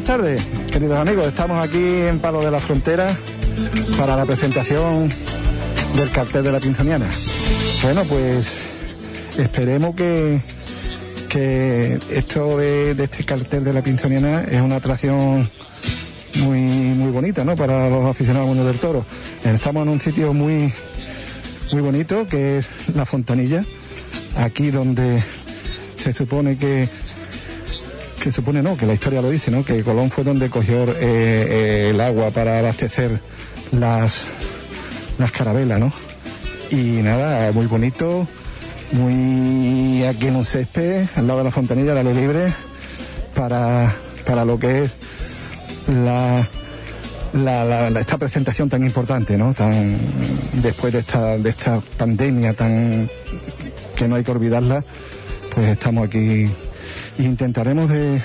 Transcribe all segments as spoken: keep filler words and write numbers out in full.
buenas tardes, queridos amigos. Estamos aquí en Palos de la Frontera para la presentación del cartel de la Pinzoniana. Bueno, pues esperemos que, que esto de, de este cartel de la Pinzoniana es una atracción muy muy bonita, ¿no?, para los aficionados al mundo del toro. Estamos en un sitio muy muy bonito, que es La Fontanilla, aquí donde se supone que que supone no, que la historia lo dice, ¿no?, que Colón fue donde cogió eh, eh, el agua para abastecer las las carabelas, ¿no? Y nada, muy bonito, muy aquí en un césped, al lado de la Fontanilla, al aire libre, para, para lo que es la, la, la, la esta presentación tan importante, ¿no? Tan después de esta de esta pandemia tan que no hay que olvidarla, pues estamos aquí. Intentaremos de,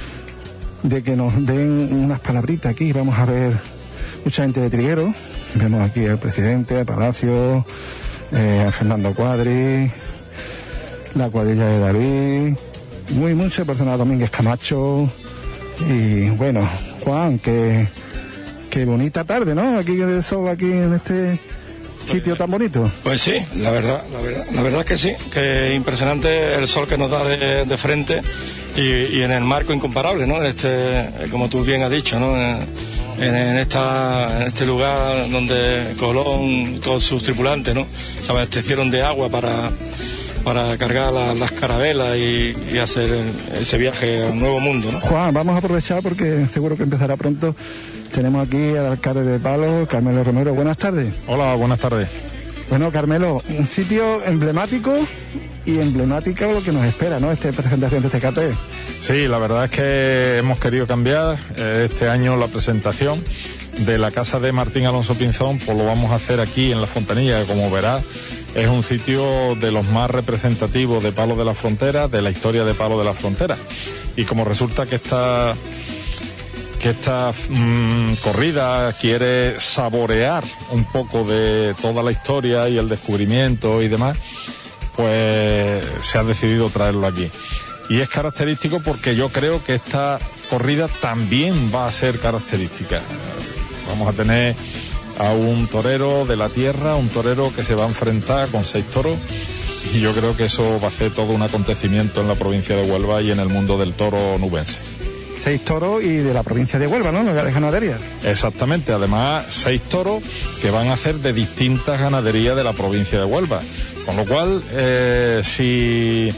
de que nos den unas palabritas aquí. Vamos a ver mucha gente de Triguero. Vemos aquí al presidente, a Palacio, eh, a Fernando Cuadri, la cuadrilla de David, muy mucha personal, Domínguez Camacho. Y bueno, Juan, que, que bonita tarde, ¿no? Aquí de sol, aquí en este sitio tan bonito. Pues sí, la verdad, la verdad, la verdad es que sí, que impresionante el sol que nos da de, de frente y, y en el marco incomparable, ¿no? Este, como tú bien has dicho, ¿no? En, en, esta, en este lugar donde Colón, todos sus tripulantes, ¿no?, se abastecieron de agua para, para cargar la, las carabelas y, y hacer ese viaje al nuevo mundo, ¿no? Juan, vamos a aprovechar porque seguro que empezará pronto. Tenemos aquí al alcalde de Palos, Carmelo Romero. Buenas tardes. Hola, buenas tardes. Bueno, Carmelo, un sitio emblemático y emblemático lo que nos espera, ¿no?, esta presentación de este cartel. Sí, la verdad es que hemos querido cambiar eh, este año la presentación de la casa de Martín Alonso Pinzón, pues lo vamos a hacer aquí en La Fontanilla, que como verás es un sitio de los más representativos de Palos de la Frontera, de la historia de Palos de la Frontera. Y como resulta que esta... que esta mmm, corrida quiere saborear un poco de toda la historia y el descubrimiento y demás, pues se ha decidido traerlo aquí. Y es característico porque yo creo que esta corrida también va a ser característica. Vamos a tener a un torero de la tierra, un torero que se va a enfrentar con seis toros, y yo creo que eso va a ser todo un acontecimiento en la provincia de Huelva y en el mundo del toro nubense. Seis toros y de la provincia de Huelva, ¿no?, de ganadería. Exactamente, además seis toros que van a ser de distintas ganaderías de la provincia de Huelva. Con lo cual, eh, si,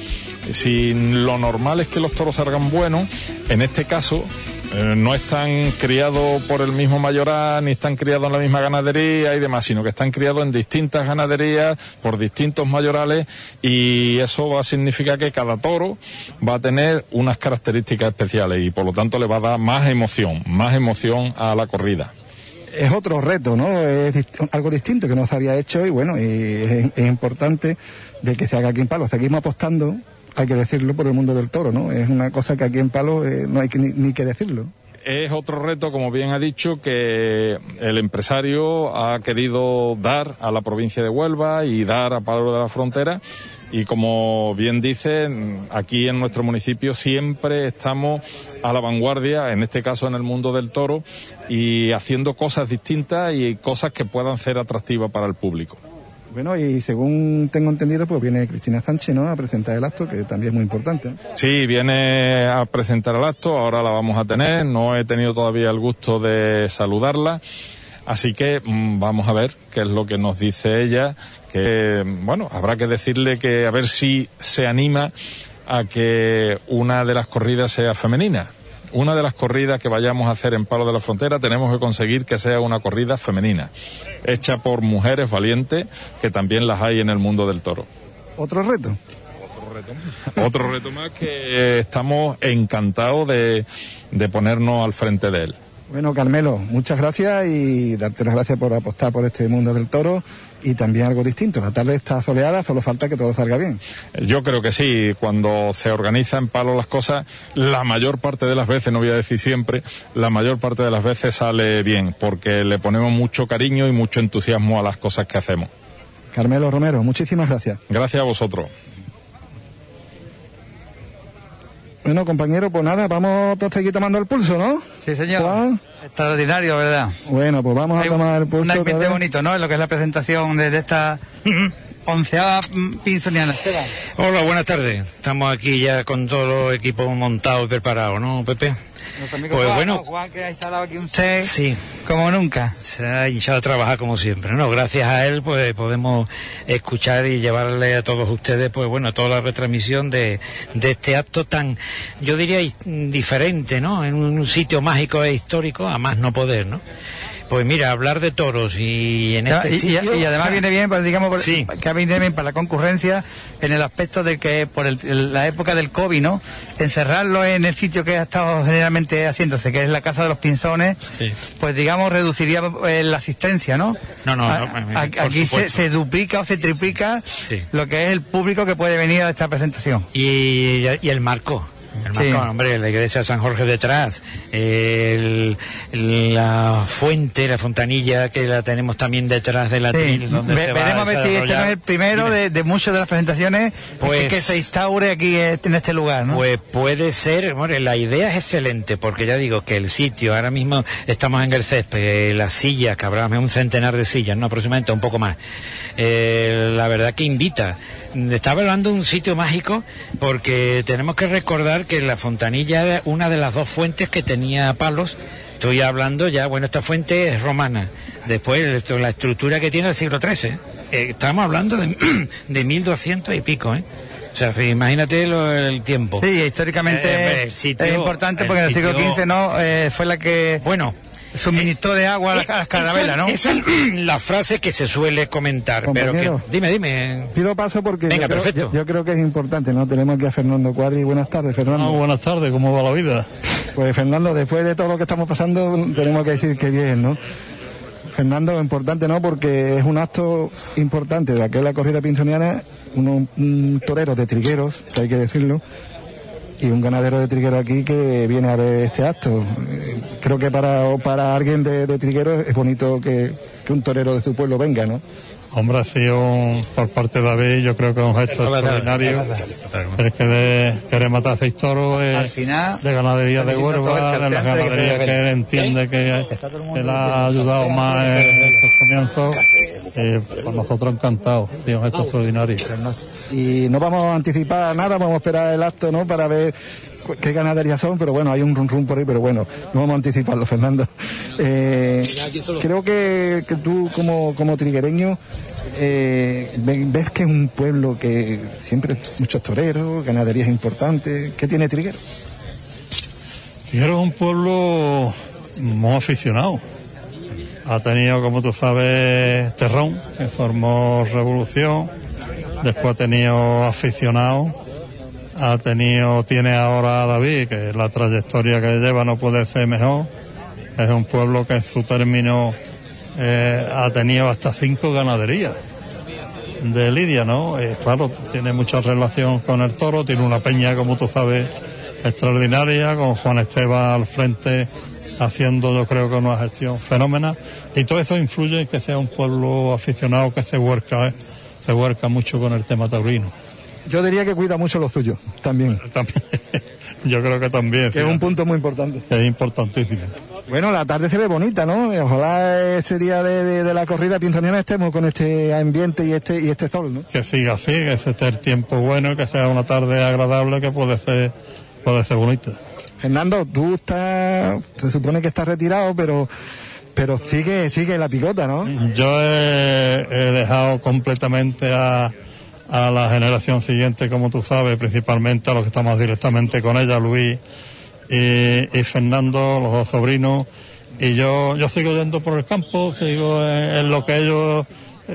si lo normal es que los toros salgan buenos, en este caso eh, no están criados por el mismo mayoral, ni están criados en la misma ganadería y demás, sino que están criados en distintas ganaderías por distintos mayorales, y eso va a significar que cada toro va a tener unas características especiales y por lo tanto le va a dar más emoción, más emoción a la corrida. Es otro reto, ¿no? Es dist- algo distinto que no se había hecho y bueno, y es, es importante de que se haga aquí en Palos. Seguimos apostando, hay que decirlo, por el mundo del toro, ¿no? Es una cosa que aquí en Palos eh, no hay que, ni, ni que decirlo. Es otro reto, como bien ha dicho, que el empresario ha querido dar a la provincia de Huelva y dar a Palos de la Frontera. Y como bien dicen, aquí en nuestro municipio siempre estamos a la vanguardia, en este caso en el mundo del toro, y haciendo cosas distintas y cosas que puedan ser atractivas para el público. Bueno, y según tengo entendido, pues viene Cristina Sánchez, ¿no?, a presentar el acto, que también es muy importante, ¿no? Sí, viene a presentar el acto, ahora la vamos a tener, no he tenido todavía el gusto de saludarla, así que mmm, vamos a ver qué es lo que nos dice ella, que bueno, habrá que decirle que a ver si se anima a que una de las corridas sea femenina. Una de las corridas que vayamos a hacer en Palos de la Frontera tenemos que conseguir que sea una corrida femenina, hecha por mujeres valientes, que también las hay en el mundo del toro. ¿Otro reto? Otro reto, otro reto más que estamos encantados de, de ponernos al frente de él. Bueno, Carmelo, muchas gracias y darte las gracias por apostar por este mundo del toro y también algo distinto. La tarde está soleada, solo falta que todo salga bien. Yo creo que sí, cuando se organiza en Palos las cosas, la mayor parte de las veces, no voy a decir siempre, la mayor parte de las veces sale bien, porque le ponemos mucho cariño y mucho entusiasmo a las cosas que hacemos. Carmelo Romero, muchísimas gracias. Gracias a vosotros. Bueno, compañero, pues nada, vamos a seguir tomando el pulso, ¿no? Sí, señor. Juan. Extraordinario, ¿verdad? Bueno, pues vamos Hay a tomar el pulso. Un ambiente bonito, ¿no? En lo que es la presentación de, de esta onceava pinzoniana. Esteban. Hola, buenas tardes. Estamos aquí ya con todo el equipo montado y preparado, ¿no, Pepe? Nuestro amigo Pues Juan, bueno. ¿no? Juan, que ha instalado aquí un set Sí. como nunca. Se ha hinchado a trabajar como siempre, ¿no? Gracias a él, pues podemos escuchar y llevarle a todos ustedes, pues bueno, toda la retransmisión de, de este acto tan, yo diría, diferente, ¿no? En un sitio mágico e histórico, a más no poder, ¿no? Pues mira, hablar de toros y en este y, sitio... y, y además viene bien, pues digamos, por, Sí. que viene bien para la concurrencia en el aspecto de que por el, el, la época del COVID, ¿no? Encerrarlo en el sitio que ha estado generalmente haciéndose, que es la Casa de los Pinzones, Sí. pues digamos reduciría eh, la asistencia, ¿no? No, no, A- no, a- por aquí se, supuesto. se duplica o se triplica Sí. lo que es el público que puede venir a esta presentación. Y, y el marco. El marco, Sí. hombre, la iglesia de San Jorge detrás, el, la fuente, la fontanilla que la tenemos también detrás de la Sí. tril, donde Ve- se va veremos a ver si este no desarrollar. es el primero Dime. de, de muchas de las presentaciones Pues- que se instaure aquí en este lugar, ¿no? Pues puede ser, bueno, la idea es excelente, porque ya digo que el sitio, ahora mismo estamos en el césped, las sillas, que habrá un centenar de sillas, no, aproximadamente un poco más. Eh, la verdad que invita. Estaba hablando de un sitio mágico, porque tenemos que recordar que la fontanilla era una de las dos fuentes que tenía palos. Estoy hablando ya, bueno, esta fuente es romana. Después, esto, la estructura que tiene el siglo trece. Eh, estamos hablando de, de mil doscientos y pico, ¿eh? O sea, imagínate lo, el tiempo. Sí, históricamente Eh, el sitio- es importante el porque en el siglo sitio- quince no eh, fue la que Bueno, suministró de agua a las, a las carabelas, ¿no? Esa es la frase que se suele comentar, pero Compañero. que... Dime, dime. Pido paso porque Venga, yo, creo, perfecto. yo- yo creo que es importante, ¿no? Tenemos aquí a Fernando Cuadri. Buenas tardes, Fernando. No, buenas tardes, ¿cómo va la vida? Pues Fernando, después de todo lo que estamos pasando, tenemos que decir que bien, ¿no? Fernando, importante, ¿no? Porque es un acto importante de aquella corrida pinzoniana, uno- un torero de trigueros, que hay que decirlo, y un ganadero de triguero aquí que viene a ver este acto. Eh, Creo que para, para alguien de, de trigueros es bonito que, que un torero de su pueblo venga, ¿no? Hombre, ha sido un- por parte de David, yo creo que es un gesto Hola, extraordinario. Pero es que de querer matar a seis toros es Al final, de ganadería de está diciendo todo el Huelva, de la cartel antes de que ganadería se que él revele. entiende que, que le ha ayudado más en estos comienzos. Y pues nosotros encantados, ha sido un gesto extraordinario. Y no vamos a anticipar nada, vamos a esperar el acto, ¿no? Para ver cu- qué ganaderías son, pero bueno, hay un rum rum por ahí, pero bueno, no vamos a anticiparlo, Fernando. Eh, creo que, que tú como, como triguereño eh, ve- ves que es un pueblo que siempre muchos toreros, ganaderías importantes. ¿Qué tiene Triguero? Figueroa es un pueblo muy aficionado. Ha tenido, como tú sabes, Terrón, que formó Revolución. Después ha tenido aficionados. Ha tenido, tiene ahora a David, que la trayectoria que lleva no puede ser mejor. Es un pueblo que en su término eh, ha tenido hasta cinco ganaderías de lidia, ¿no? Eh, claro, tiene mucha relación con el toro, tiene una peña, como tú sabes, extraordinaria, con Juan Esteban al frente, haciendo yo creo que una gestión fenómena, y todo eso influye en que sea un pueblo aficionado que se vuelca, ¿eh? se vuelca mucho con el tema taurino. Yo diría que cuida mucho lo suyo, también, También, yo creo que también, que es un fíjate, punto muy importante. que es importantísimo. Bueno, la tarde se ve bonita, ¿no? Y ojalá ese día de, de- de la corrida pinzoniana estemos con este ambiente y este y este sol, ¿no? Que siga así, que se esté el tiempo bueno, que sea una tarde agradable, que puede ser, puede ser bonita. Fernando, tú estás, se supone que estás retirado, pero pero sigue sigue la picota, ¿no? Yo he, he dejado completamente a, a la generación siguiente, como tú sabes, principalmente a los que estamos directamente con ella, Luis y, y Fernando, los dos sobrinos, y yo yo sigo yendo por el campo, sigo en, en lo que ellos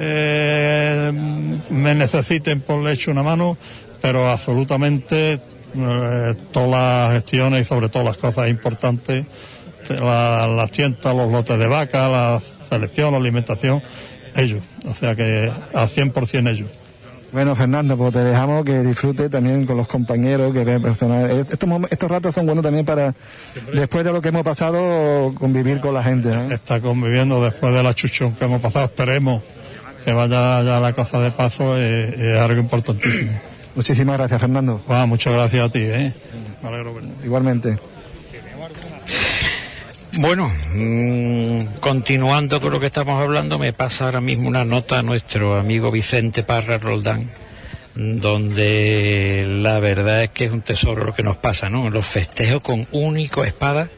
eh, me necesiten, por le echo una mano, pero absolutamente eh, todas las gestiones y sobre todo las cosas importantes, la- las tientas, los lotes de vaca, la selección, la alimentación, ellos. O sea que al cien por ciento ellos. Bueno, Fernando, pues te dejamos que disfrute también con los compañeros, que vean personas. Estos, mom- estos ratos son buenos también para, después de lo que hemos pasado, convivir con la gente, ¿no? Está conviviendo después de la chuchón que hemos pasado. Esperemos que vaya ya la cosa de paso, y, y es algo importantísimo. Muchísimas gracias, Fernando. Bueno, muchas gracias a ti, ¿eh? me alegro verte. Igualmente. Bueno, mmm, continuando con lo que estamos hablando, me pasa ahora mismo una nota a nuestro amigo Vicente Parra Roldán, donde la verdad es que es un tesoro lo que nos pasa, ¿no? Los festejos con único espada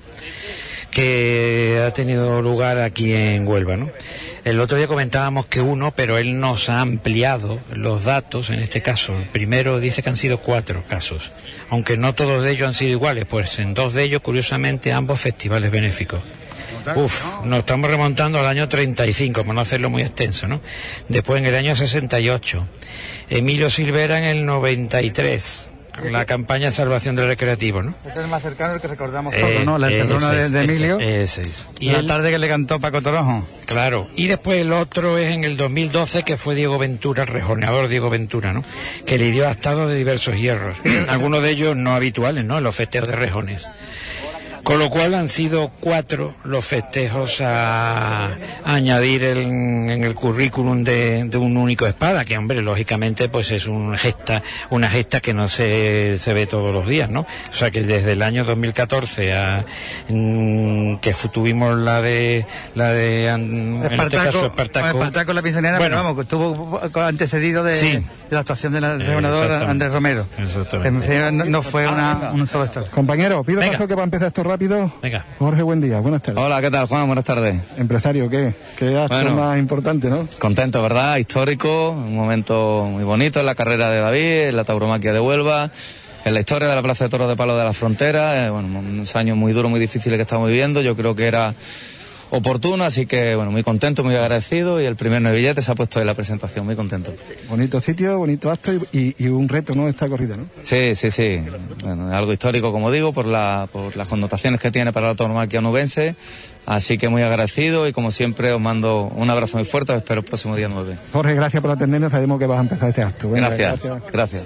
que ha tenido lugar aquí en Huelva, ¿no? El otro día comentábamos que uno, pero él nos ha ampliado los datos, en este caso. El primero dice que han sido cuatro casos, aunque no todos de ellos han sido iguales, pues en dos de ellos, curiosamente, ambos festivales benéficos. Uf, nos estamos remontando al año treinta y cinco, por no hacerlo muy extenso, ¿no? Después en el año sesenta y ocho, Emilio Silvera en el noventa y tres, la campaña de salvación del recreativo, ¿no? Este es el más cercano, el que recordamos Eh, todos, ¿no? La eh, encerrona de, ese de es, Emilio. Ese es. Y la el- tarde que le cantó Paco Torojo. Claro, y después el otro es en el dos mil doce, que fue Diego Ventura, el rejoneador Diego Ventura, ¿no? Que le dio atado de diversos hierros, algunos de ellos no habituales, ¿no? En los festejos de rejones. Con lo cual han sido cuatro los festejos a, a añadir en, en el currículum de, de un único espada, que hombre, lógicamente pues es una gesta, una gesta que no se, se ve todos los días, ¿no? O sea que desde el año dos mil catorce a mm, que fu- tuvimos la de la de an- en este caso Espartaco, Espartaco la Pinsoniana, Bueno. pero vamos, que estuvo antecedido de, Sí. de la actuación del Eh, gobernador exactamente. Andrés Romero. Exactamente. Que no, no fue una, un solo estado. Compañero, pido Venga. paso que va a empezar esto rápido. Venga. Jorge, buen día, buenas tardes. Hola, ¿qué tal, Juan? Buenas tardes. Empresario, ¿qué? ¿Qué acto Bueno. más importante, no? Contento, ¿verdad? Histórico, un momento muy bonito en la carrera de David, en la tauromaquia de Huelva, en la historia de la Plaza de Toros de Palos de la Frontera. Eh, bueno, unos años muy duros, muy difíciles que estamos viviendo. Yo creo que era oportuno, así que, bueno, muy contento, muy agradecido, y el primer nueve billete se ha puesto en la presentación, muy contento. Bonito sitio, bonito acto y, y- y un reto, ¿no? Esta corrida, ¿no? Sí, sí, sí. Bueno, es algo histórico, como digo, por, la, por las connotaciones que tiene para la tauromaquia onubense. Así que muy agradecido y, como siempre, os mando un abrazo muy fuerte. Os espero el próximo día nueve. Jorge, gracias por atendernos. Sabemos que vas a empezar este acto. Venga, Gracias, gracias.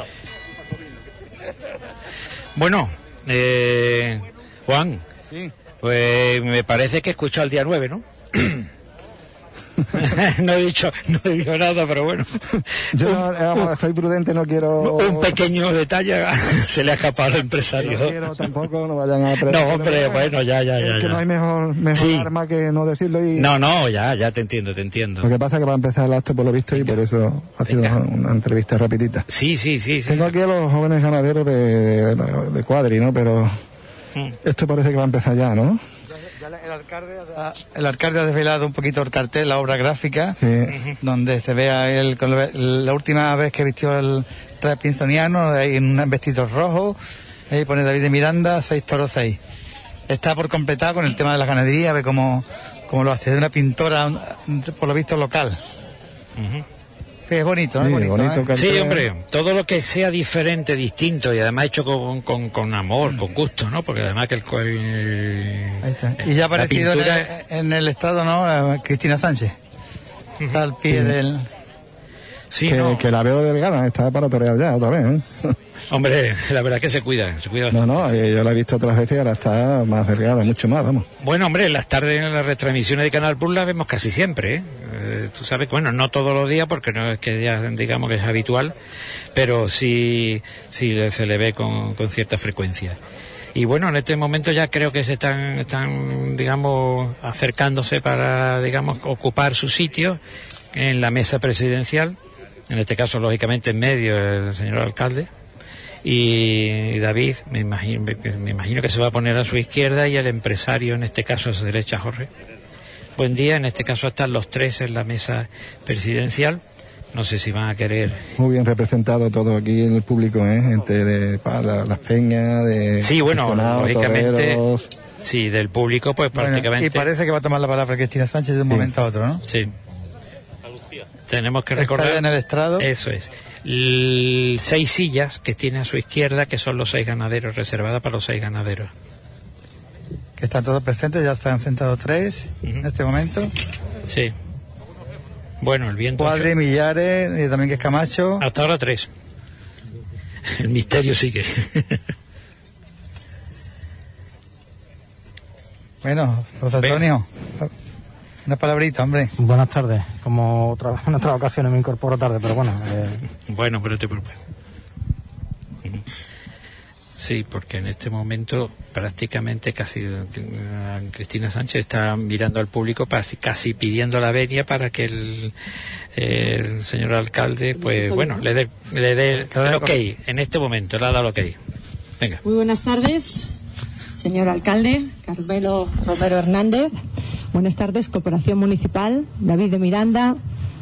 Bueno, eh, Juan, Sí. pues me parece que he escuchado el día nueve, ¿no? no he dicho, no he dicho nada, pero bueno. Yo no, eh, vamos, soy prudente, no quiero... Un pequeño detalle se le ha escapado al empresario. No quiero tampoco, no vayan a... No, hombre, bueno, ya, ya, ya. Es que ya. no hay mejor, mejor Sí. arma que no decirlo y... No, no, ya, ya te entiendo, te entiendo. Lo que pasa es que va a empezar el acto por lo visto y por eso ha sido Venga. una entrevista rapidita. Sí, sí, sí, sí. Tengo aquí a los jóvenes ganaderos de, de, de Cuadri, ¿no? Pero Mm. esto parece que va a empezar ya, ¿no? El alcalde, ha, el alcalde ha desvelado un poquito el cartel, la obra gráfica, Sí. donde se ve a él con la, la última vez que vistió el traje pinsoniano, ahí en un vestido rojo, ahí pone David de Miranda, seis toros seis. Está por completar con el tema de la ganadería, ve cómo, cómo lo hace, de una pintora, por lo visto, local. Ujú. Sí, es bonito, ¿no? Sí, Es bonito, bonito ¿eh? cartel. Sí, hombre, todo lo que sea diferente, distinto y además hecho con, con, con amor, con gusto, ¿no? Porque además que el... el Ahí está. Y ya ha la aparecido en, pintura- el, en el estado, ¿no? Eh, Cristina Sánchez. Está al pie Sí. del... Sí, que, no. que la veo delgada, está para torear ya otra vez, ¿eh? Hombre, la verdad que se cuida, se cuida No, bastante. no, eh, yo la he visto otras veces y ahora está más delgada, mucho más, vamos. Bueno, hombre, en las tardes en las retransmisiones de Canal Plus las vemos casi siempre, ¿eh? Eh, tú sabes, bueno, no todos los días porque no es que ya digamos que es habitual, pero sí, sí le- se le ve con, con cierta frecuencia. Y bueno, en este momento ya creo que se están, están, digamos, acercándose para, digamos, ocupar su sitio en la mesa presidencial, en este caso, lógicamente, en medio el señor alcalde. Y David, me imagino, me imagino que se va a poner a su izquierda y el empresario, en este caso, a su derecha, Jorge. Buen día, en este caso están los tres en la mesa presidencial. No sé si van a querer... Muy bien representado todo aquí en el público, ¿eh? Gente de pa, la- las peñas, de... Sí, bueno, aficionados, lógicamente, toreros. sí, del público, pues Bueno, prácticamente... y parece que va a tomar la palabra Cristina Sánchez de un Sí. momento a otro, ¿no? Sí. Tenemos que Está recordar... en el estrado. Eso es. L- seis sillas que tiene a su izquierda, que son los seis ganaderos, reservadas para los seis ganaderos. Que están todos presentes, ya están sentados tres Ujú. en este momento. Sí. Bueno, el viento... Cuadri, Millares, y también que es Camacho. Hasta ahora tres. El misterio sigue. Bueno, José Antonio, una palabrita, hombre. Buenas tardes. Como otra, en otras ocasiones me incorporo tarde, pero bueno. Eh, Bueno, pero te preocupes. Sí, porque en este momento prácticamente casi Cristina Sánchez está mirando al público, casi, casi pidiendo la venia para que el, el señor alcalde, pues bueno, le dé le dé el ok. En este momento le ha dado el ok. Venga. Muy buenas tardes, señor alcalde Carmelo Romero Hernández. Buenas tardes, Corporación Municipal, David de Miranda,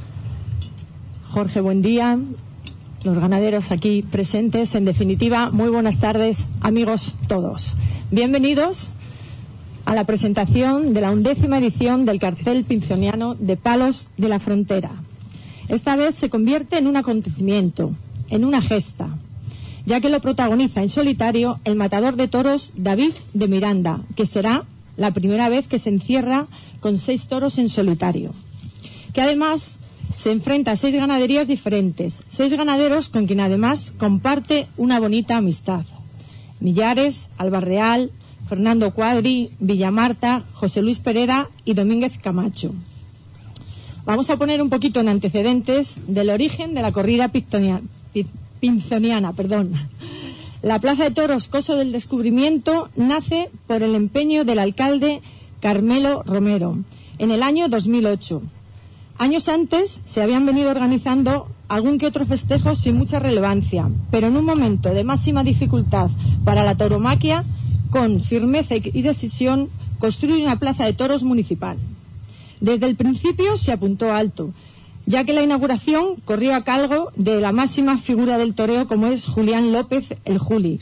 Jorge Buendía, los ganaderos aquí presentes. En definitiva, muy buenas tardes, amigos todos. Bienvenidos a la presentación de la undécima edición del cartel pinzoniano de Palos de la Frontera. Esta vez se convierte en un acontecimiento, en una gesta, ya que lo protagoniza en solitario el matador de toros David de Miranda, que será la primera vez que se encierra con seis toros en solitario, que además se enfrenta a seis ganaderías diferentes, seis ganaderos con quien además comparte una bonita amistad: Millares, Albarreal, Fernando Cuadri, Villamarta, José Luis Pereda y Domínguez Camacho. Vamos a poner un poquito en antecedentes del origen de la corrida pinzoniana. pinzoniana perdón. La Plaza de Toros Coso del Descubrimiento nace por el empeño del alcalde Carmelo Romero en el año dos mil ocho. Años antes se habían venido organizando algún que otro festejo sin mucha relevancia, pero en un momento de máxima dificultad para la tauromaquia, con firmeza y decisión, construye una plaza de toros municipal. Desde el principio se apuntó alto, ya que la inauguración corrió a cargo de la máxima figura del toreo, como es Julián López, el Juli.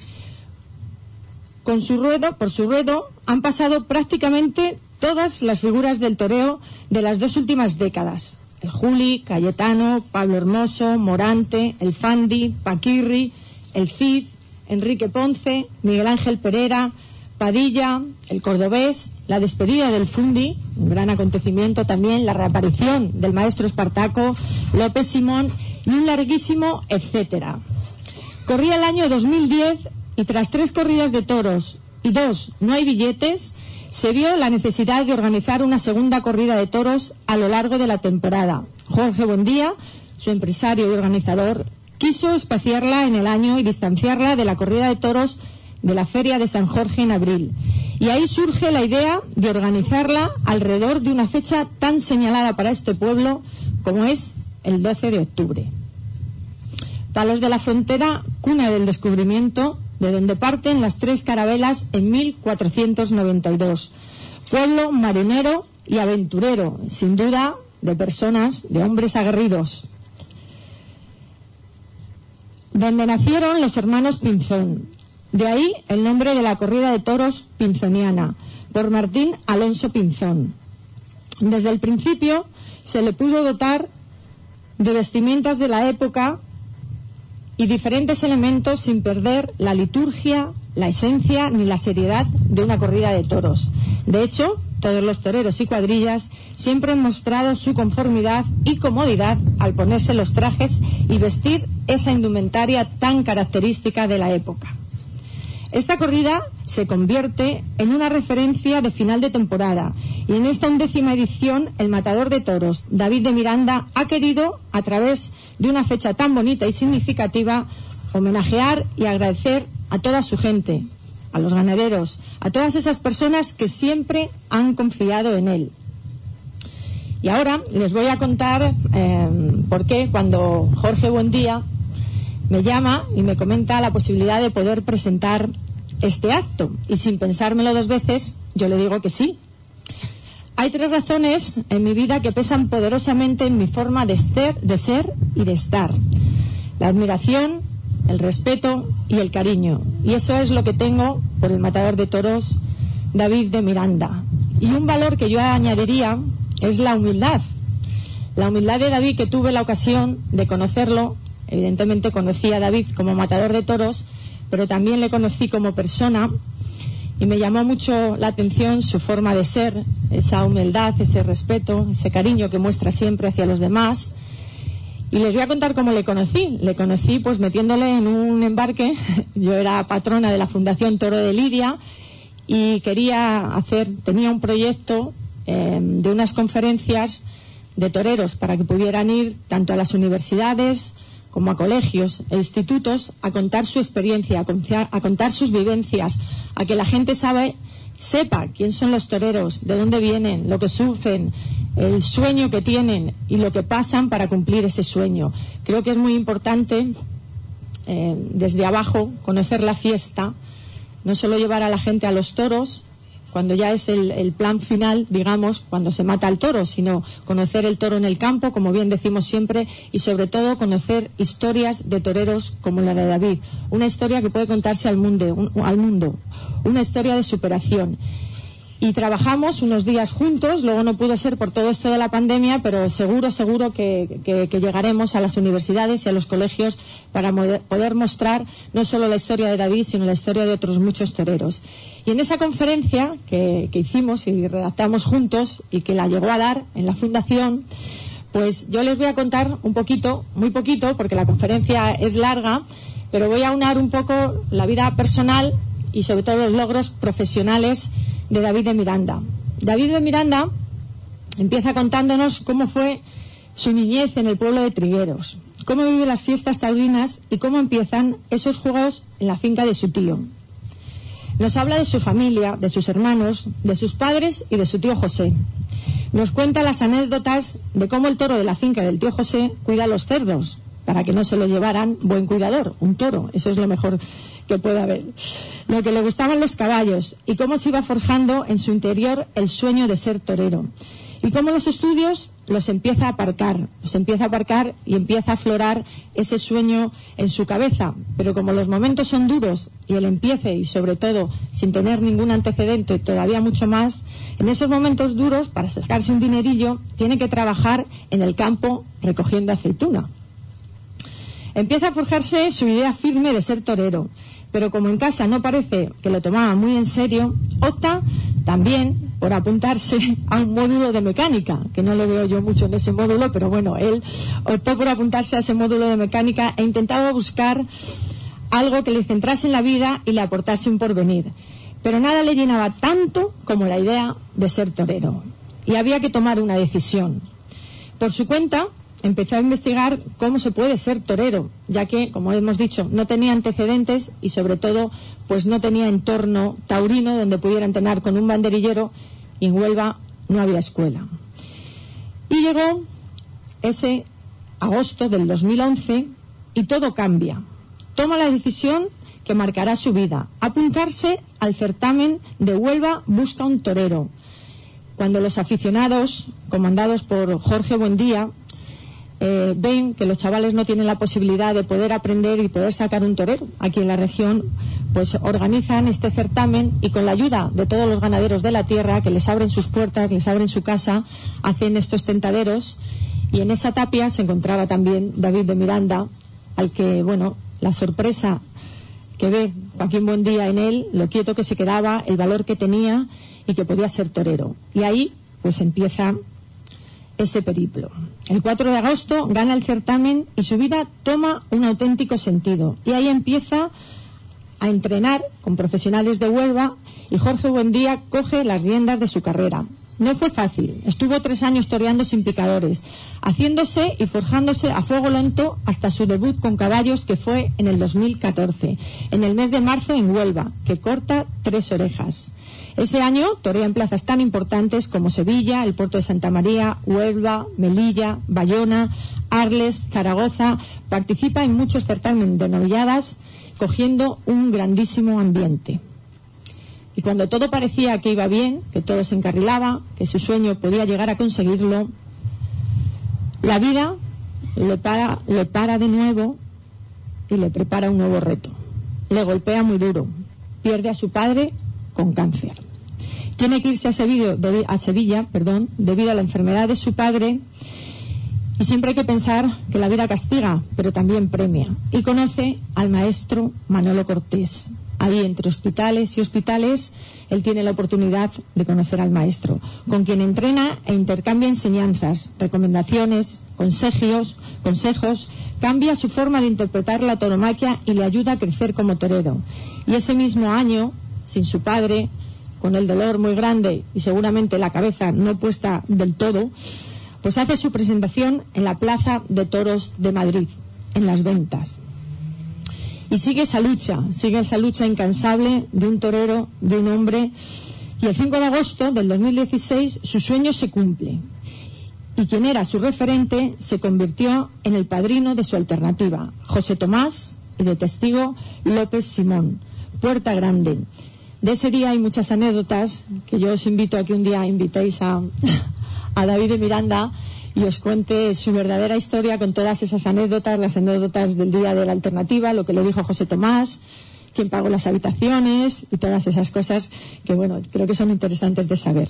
Con su ruedo, por su ruedo han pasado prácticamente todas las figuras del toreo de las dos últimas décadas: el Juli, Cayetano, Pablo Hermoso, Morante, el Fandi, Paquirri, el Cid, Enrique Ponce, Miguel Ángel Pereira, Padilla, el Cordobés, la despedida del Fundi, un gran acontecimiento también, la reaparición del maestro Espartaco, López Simón y un larguísimo etcétera. Corría el año dos mil diez y tras tres corridas de toros y dos no hay billetes, se vio la necesidad de organizar una segunda corrida de toros a lo largo de la temporada. Jorge Buendía, su empresario y organizador, quiso espaciarla en el año y distanciarla de la corrida de toros de la Feria de San Jorge en abril. Y ahí surge la idea de organizarla alrededor de una fecha tan señalada para este pueblo como es el doce de octubre. Palos de la Frontera, cuna del descubrimiento, de donde parten las tres carabelas en mil cuatrocientos noventa y dos. Pueblo marinero y aventurero, sin duda, de personas, de hombres aguerridos. Donde nacieron los hermanos Pinzón. De ahí el nombre de la corrida de toros pinzoniana, por Martín Alonso Pinzón. Desde el principio se le pudo dotar de vestimentas de la época y diferentes elementos sin perder la liturgia, la esencia ni la seriedad de una corrida de toros. De hecho, todos los toreros y cuadrillas siempre han mostrado su conformidad y comodidad al ponerse los trajes y vestir esa indumentaria tan característica de la época. Esta corrida se convierte en una referencia de final de temporada y en esta undécima edición el matador de toros, David de Miranda, ha querido, a través de una fecha tan bonita y significativa, homenajear y agradecer a toda su gente, a los ganaderos, a todas esas personas que siempre han confiado en él. Y ahora les voy a contar eh, por qué cuando Jorge Buendía me llama y me comenta la posibilidad de poder presentar este acto. Y sin pensármelo dos veces, yo le digo que sí. Hay tres razones en mi vida que pesan poderosamente en mi forma de ser, de ser y de estar: la admiración, el respeto y el cariño. Y eso es lo que tengo por el matador de toros, David de Miranda. Y un valor que yo añadiría es la humildad. La humildad de David, que tuve la ocasión de conocerlo. Evidentemente conocí a David como matador de toros, pero también le conocí como persona y me llamó mucho la atención su forma de ser, esa humildad, ese respeto, ese cariño que muestra siempre hacia los demás. Y les voy a contar cómo le conocí. Le conocí pues metiéndole en un embarque. Yo era patrona de la Fundación Toro de Lidia y quería hacer, tenía un proyecto eh, de unas conferencias de toreros para que pudieran ir tanto a las universidades como a colegios e institutos, a contar su experiencia, a contar, a contar sus vivencias, a que la gente sabe, sepa quién son los toreros, de dónde vienen, lo que sufren, el sueño que tienen y lo que pasan para cumplir ese sueño. Creo que es muy importante, eh, desde abajo, conocer la fiesta, no solo llevar a la gente a los toros, cuando ya es el, el plan final, digamos, cuando se mata al toro, sino conocer el toro en el campo, como bien decimos siempre, y sobre todo conocer historias de toreros como la de David. Una historia que puede contarse al mundo, un, al mundo, una historia de superación. Y trabajamos unos días juntos, luego no pudo ser por todo esto de la pandemia, pero seguro, seguro que, que, que llegaremos a las universidades y a los colegios para poder mostrar no solo la historia de David, sino la historia de otros muchos toreros. Y en esa conferencia que, que hicimos y redactamos juntos y que la llegó a dar en la Fundación, pues yo les voy a contar un poquito, muy poquito, porque la conferencia es larga, pero voy a aunar un poco la vida personal y sobre todo los logros profesionales de David de Miranda. David de Miranda empieza contándonos cómo fue su niñez en el pueblo de Trigueros, cómo vive las fiestas taurinas y cómo empiezan esos juegos en la finca de su tío. Nos habla de su familia, de sus hermanos, de sus padres y de su tío José. Nos cuenta las anécdotas de cómo el toro de la finca del tío José cuida a los cerdos, para que no se lo llevaran buen cuidador, un toro, eso es lo mejor que puede haber. Lo que le gustaban los caballos y cómo se iba forjando en su interior el sueño de ser torero. Y cómo los estudios los empieza a aparcar, los empieza a aparcar y empieza a aflorar ese sueño en su cabeza. Pero como los momentos son duros y él empiece, y sobre todo sin tener ningún antecedente, todavía mucho más, en esos momentos duros, para sacarse un dinerillo, tiene que trabajar en el campo recogiendo aceituna. Empieza a forjarse su idea firme de ser torero, pero como en casa no parece que lo tomaba muy en serio, opta también por apuntarse a un módulo de mecánica, que no lo veo yo mucho en ese módulo, pero bueno, él optó por apuntarse a ese módulo de mecánica e intentaba buscar algo que le centrase en la vida y le aportase un porvenir. Pero nada le llenaba tanto como la idea de ser torero. Y había que tomar una decisión. Por su cuenta, empezó a investigar cómo se puede ser torero, ya que, como hemos dicho, no tenía antecedentes y sobre todo pues no tenía entorno taurino donde pudiera entrenar con un banderillero, y en Huelva no había escuela. Y llegó ese agosto del dos mil once y todo cambia. Toma la decisión que marcará su vida, apuntarse al certamen de Huelva Busca un Torero. Cuando los aficionados, comandados por Jorge Buendía, Eh, ven que los chavales no tienen la posibilidad de poder aprender y poder sacar un torero aquí en la región, pues organizan este certamen y con la ayuda de todos los ganaderos de la tierra que les abren sus puertas, les abren su casa, hacen estos tentaderos. Y en esa tapia se encontraba también David de Miranda, al que, bueno, la sorpresa que ve Joaquín Buendía en él, lo quieto que se quedaba, el valor que tenía y que podía ser torero. Y ahí pues empieza ese periplo. El cuatro de agosto gana el certamen y su vida toma un auténtico sentido. Y ahí empieza a entrenar con profesionales de Huelva y Jorge Buendía coge las riendas de su carrera. No fue fácil. Estuvo tres años toreando sin picadores, haciéndose y forjándose a fuego lento hasta su debut con caballos, que fue en el dos mil catorce, en el mes de marzo en Huelva, que corta tres orejas. Ese año torea en plazas tan importantes como Sevilla, el Puerto de Santa María, Huelva, Melilla, Bayona, Arles, Zaragoza. Participa en muchos certámenes de novilladas, cogiendo un grandísimo ambiente. Y cuando todo parecía que iba bien, que todo se encarrilaba, que su sueño podía llegar a conseguirlo, la vida le para, le para de nuevo y le prepara un nuevo reto. Le golpea muy duro. Pierde a su padre con cáncer. Tiene que irse a Sevilla, a Sevilla, perdón, debido a la enfermedad de su padre. Y siempre hay que pensar que la vida castiga, pero también premia. Y conoce al maestro Manolo Cortés. Ahí, entre hospitales y hospitales, él tiene la oportunidad de conocer al maestro, con quien entrena e intercambia enseñanzas, recomendaciones, consejos, consejos, cambia su forma de interpretar la tauromaquia y le ayuda a crecer como torero. Y ese mismo año, sin su padre, con el dolor muy grande y seguramente la cabeza no puesta del todo, pues hace su presentación en la Plaza de Toros de Madrid. en las ventas. Y sigue esa lucha, sigue esa lucha incansable de un torero, de un hombre. Y el cinco de agosto del dos mil dieciséis su sueño se cumple. Y quien era su referente se convirtió en el padrino de su alternativa, José Tomás, y de testigo López Simón, Puerta Grande. De ese día hay muchas anécdotas que yo os invito a que un día invitéis a, a David de Miranda y os cuente su verdadera historia con todas esas anécdotas, las anécdotas del día de la alternativa, lo que le dijo José Tomás, quién pagó las habitaciones y todas esas cosas que, bueno, creo que son interesantes de saber.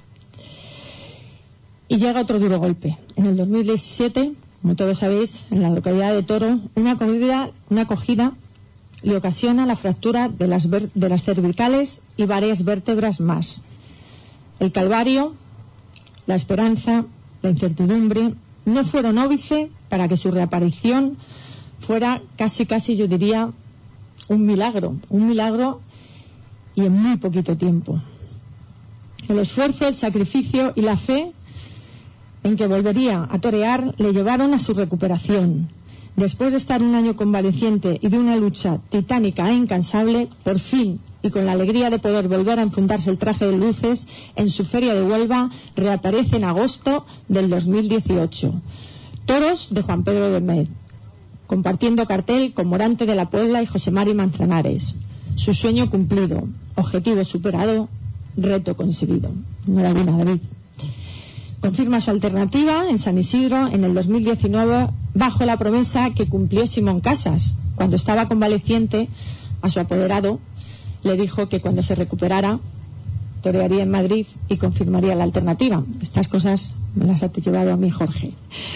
Y llega otro duro golpe. En el dos mil diecisiete, como todos sabéis, en la localidad de Toro, una acogida, una acogida le ocasiona la fractura de las, ver, de las cervicales y varias vértebras más. El calvario, la esperanza, la incertidumbre no fueron óbice para que su reaparición fuera casi, casi, yo diría, un milagro, un milagro y en muy poquito tiempo. El esfuerzo, el sacrificio y la fe en que volvería a torear le llevaron a su recuperación. Después de estar un año convaleciente y de una lucha titánica e incansable, por fin, y con la alegría de poder volver a enfundarse el traje de luces, en su feria de Huelva reaparece en agosto del dos mil dieciocho. Toros de Juan Pedro de Med, compartiendo cartel con Morante de la Puebla y José Mari Manzanares. Su sueño cumplido, objetivo superado, reto conseguido. Enhorabuena, David. Confirma su alternativa en San Isidro en el dos mil diecinueve bajo la promesa que cumplió Simón Casas. Cuando estaba convaleciente, a su apoderado le dijo que cuando se recuperara torearía en Madrid y confirmaría la alternativa. Estas cosas me las ha llevado a mí Jorge.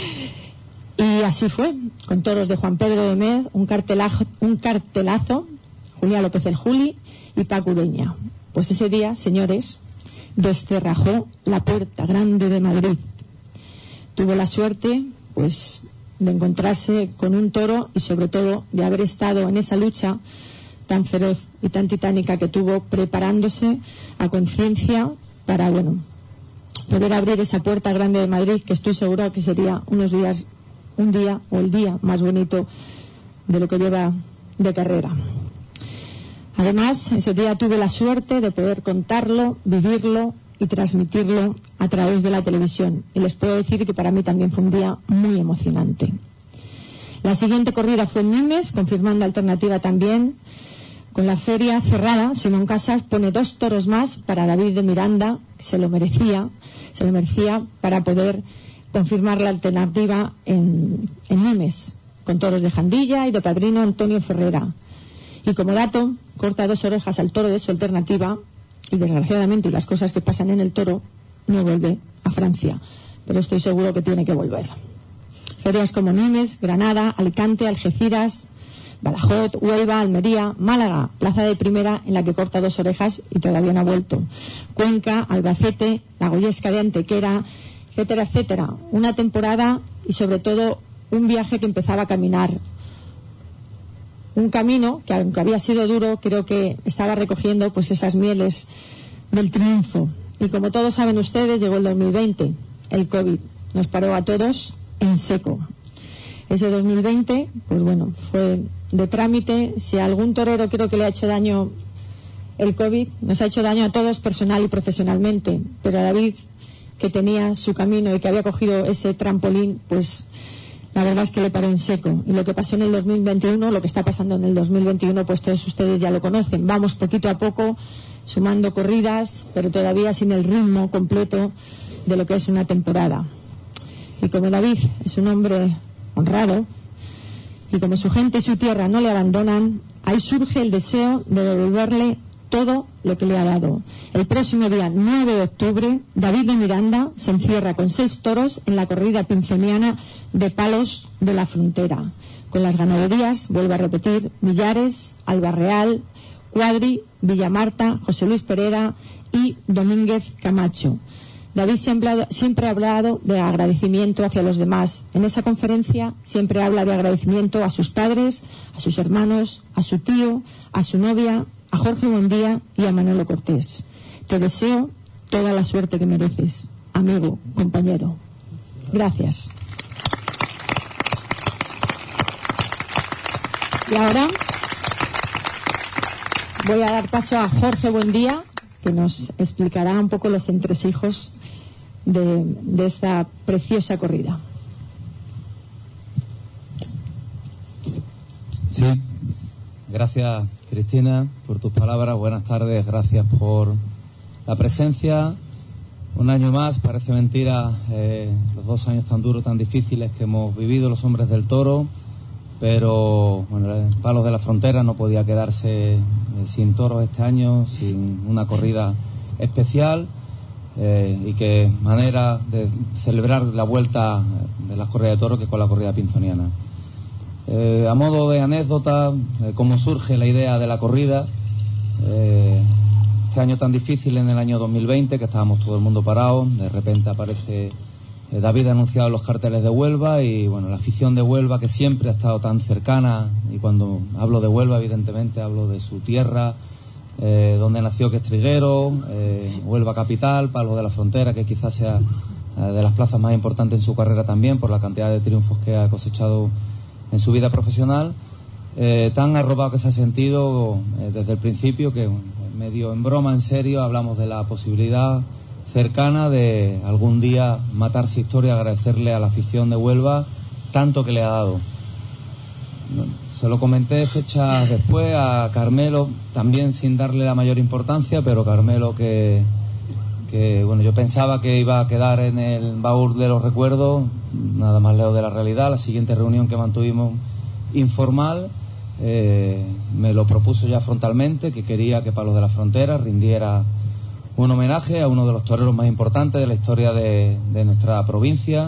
Y así fue, con toros de Juan Pedro de Med, un cartelazo, un cartelazo, Julián López el Juli y Paco Ureña. Pues ese día, señores, descerrajó la Puerta Grande de Madrid. Tuvo la suerte, pues, de encontrarse con un toro y sobre todo de haber estado en esa lucha tan feroz y tan titánica que tuvo, preparándose a conciencia para, bueno, poder abrir esa Puerta Grande de Madrid, que estoy segura que sería unos días, un día o el día más bonito de lo que lleva de carrera. Además, ese día tuve la suerte de poder contarlo, vivirlo y transmitirlo a través de la televisión. Y les puedo decir que para mí también fue un día muy emocionante. La siguiente corrida fue en Nimes, confirmando alternativa también. Con la feria cerrada, Simón Casas pone dos toros más para David de Miranda, que se lo merecía, se lo merecía para poder confirmar la alternativa en, en Nimes, con toros de Jandilla y de padrino Antonio Ferrera. Y como dato, corta dos orejas al toro de su alternativa y desgraciadamente, y las cosas que pasan en el toro, no vuelve a Francia, pero estoy seguro que tiene que volver. Ferias como Nimes, Granada, Alicante, Algeciras, Badajoz, Huelva, Almería, Málaga, plaza de primera en la que corta dos orejas y todavía no ha vuelto. Cuenca, Albacete, la Goyesca de Antequera, etcétera, etcétera. Una temporada y sobre todo un viaje que empezaba a caminar. Un camino que, aunque había sido duro, creo que estaba recogiendo pues esas mieles del triunfo. Y como todos saben ustedes, llegó el dos mil veinte, el COVID. Nos paró a todos en seco. Ese dos mil veinte, pues bueno, fue de trámite. Si a algún torero creo que le ha hecho daño el COVID, nos ha hecho daño a todos personal y profesionalmente. Pero a David, que tenía su camino y que había cogido ese trampolín, pues la verdad es que le paró en seco. Y lo que pasó en el dos mil veintiuno, lo que está pasando en el dos mil veintiuno, pues todos ustedes ya lo conocen. Vamos poquito a poco, sumando corridas, pero todavía sin el ritmo completo de lo que es una temporada. Y como David es un hombre honrado, y como su gente y su tierra no le abandonan, ahí surge el deseo de devolverle todo lo que le ha dado. El próximo día nueve de octubre, David de Miranda se encierra con seis toros en la corrida pinzoniana de Palos de la Frontera. Con las ganaderías, vuelvo a repetir, Millares, Albarreal, Cuadri, Villamarta, José Luis Pereira y Domínguez Camacho. David siempre, siempre ha hablado de agradecimiento hacia los demás. En esa conferencia siempre habla de agradecimiento a sus padres, a sus hermanos, a su tío, a su novia, a Jorge Buendía y a Manolo Cortés. Te deseo toda la suerte que mereces, amigo, compañero. Gracias. Y ahora voy a dar paso a Jorge Buendía, que nos explicará un poco los entresijos de, de esta preciosa corrida. Sí, gracias Cristina por tus palabras, buenas tardes, gracias por la presencia. Un año más, parece mentira, eh, los dos años tan duros, tan difíciles que hemos vivido los hombres del toro, pero bueno, el Palos de la Frontera no podía quedarse eh, sin toros este año, sin una corrida especial, eh, y qué manera de celebrar la vuelta de las corridas de toros que con la corrida pinzoniana. Eh, a modo de anécdota, eh, cómo surge la idea de la corrida. Eh, este año tan difícil, en el año dos mil veinte, que estábamos todo el mundo parado, de repente aparece eh, David anunciado en los carteles de Huelva, y bueno, la afición de Huelva, que siempre ha estado tan cercana, y cuando hablo de Huelva evidentemente hablo de su tierra, eh, donde nació, que es Triguero, eh, Huelva capital, Palos de la Frontera, que quizás sea eh, de las plazas más importantes en su carrera también, por la cantidad de triunfos que ha cosechado en su vida profesional. Eh, tan arrobado que se ha sentido eh, desde el principio, que medio en broma, en serio, hablamos de la posibilidad cercana de algún día matarse historia, agradecerle a la afición de Huelva tanto que le ha dado. Se lo comenté fechas después a Carmelo, también sin darle la mayor importancia, pero Carmelo que, que bueno, yo pensaba que iba a quedar en el baúl de los recuerdos, nada más lejos de la realidad. La siguiente reunión que mantuvimos informal, eh, me lo propuso ya frontalmente, que quería que Palos de la Frontera rindiera un homenaje a uno de los toreros más importantes de la historia de, de nuestra provincia.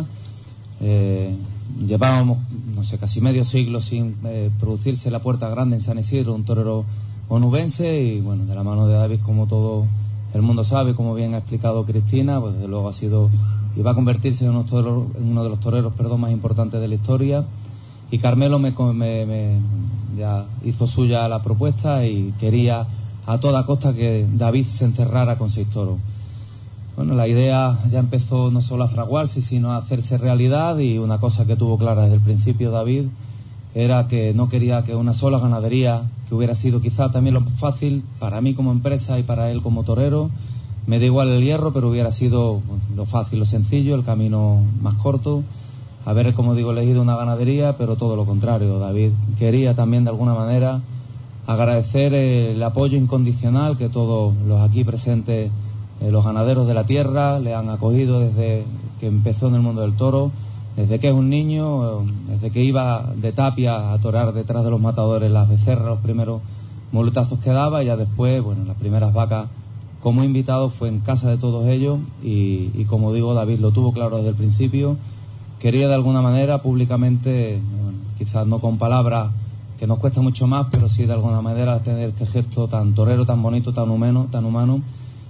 Eh, llevábamos, no sé, casi medio siglo sin eh, producirse la Puerta Grande en San Isidro, un torero onubense, y bueno, de la mano de David, como todo el mundo sabe, como bien ha explicado Cristina, pues desde luego ha sido y va a convertirse en uno, toreros, en uno de los toreros perdón, más importantes de la historia. Y Carmelo me, me, me ya hizo suya la propuesta y quería a toda costa que David se encerrara con seis toros. Bueno, la idea ya empezó no solo a fraguarse, sino a hacerse realidad, y una cosa que tuvo clara desde el principio David era que no quería que una sola ganadería, que hubiera sido quizá también lo fácil para mí como empresa y para él como torero, me da igual el hierro, pero hubiera sido lo fácil, lo sencillo, el camino más corto, haber, como digo, elegido una ganadería, pero todo lo contrario. David quería también de alguna manera agradecer el apoyo incondicional que todos los aquí presentes, eh, los ganaderos de la tierra, le han acogido desde que empezó en el mundo del toro, desde que es un niño, desde que iba de Tapia a torear detrás de los matadores las becerras, los primeros muletazos que daba, y ya después, bueno, las primeras vacas como invitado fue en casa de todos ellos, y, y como digo, David lo tuvo claro desde el principio. Quería de alguna manera públicamente, bueno, quizás no con palabras, que nos cuesta mucho más, pero sí de alguna manera tener este gesto tan torero, tan bonito, tan humano, tan humano,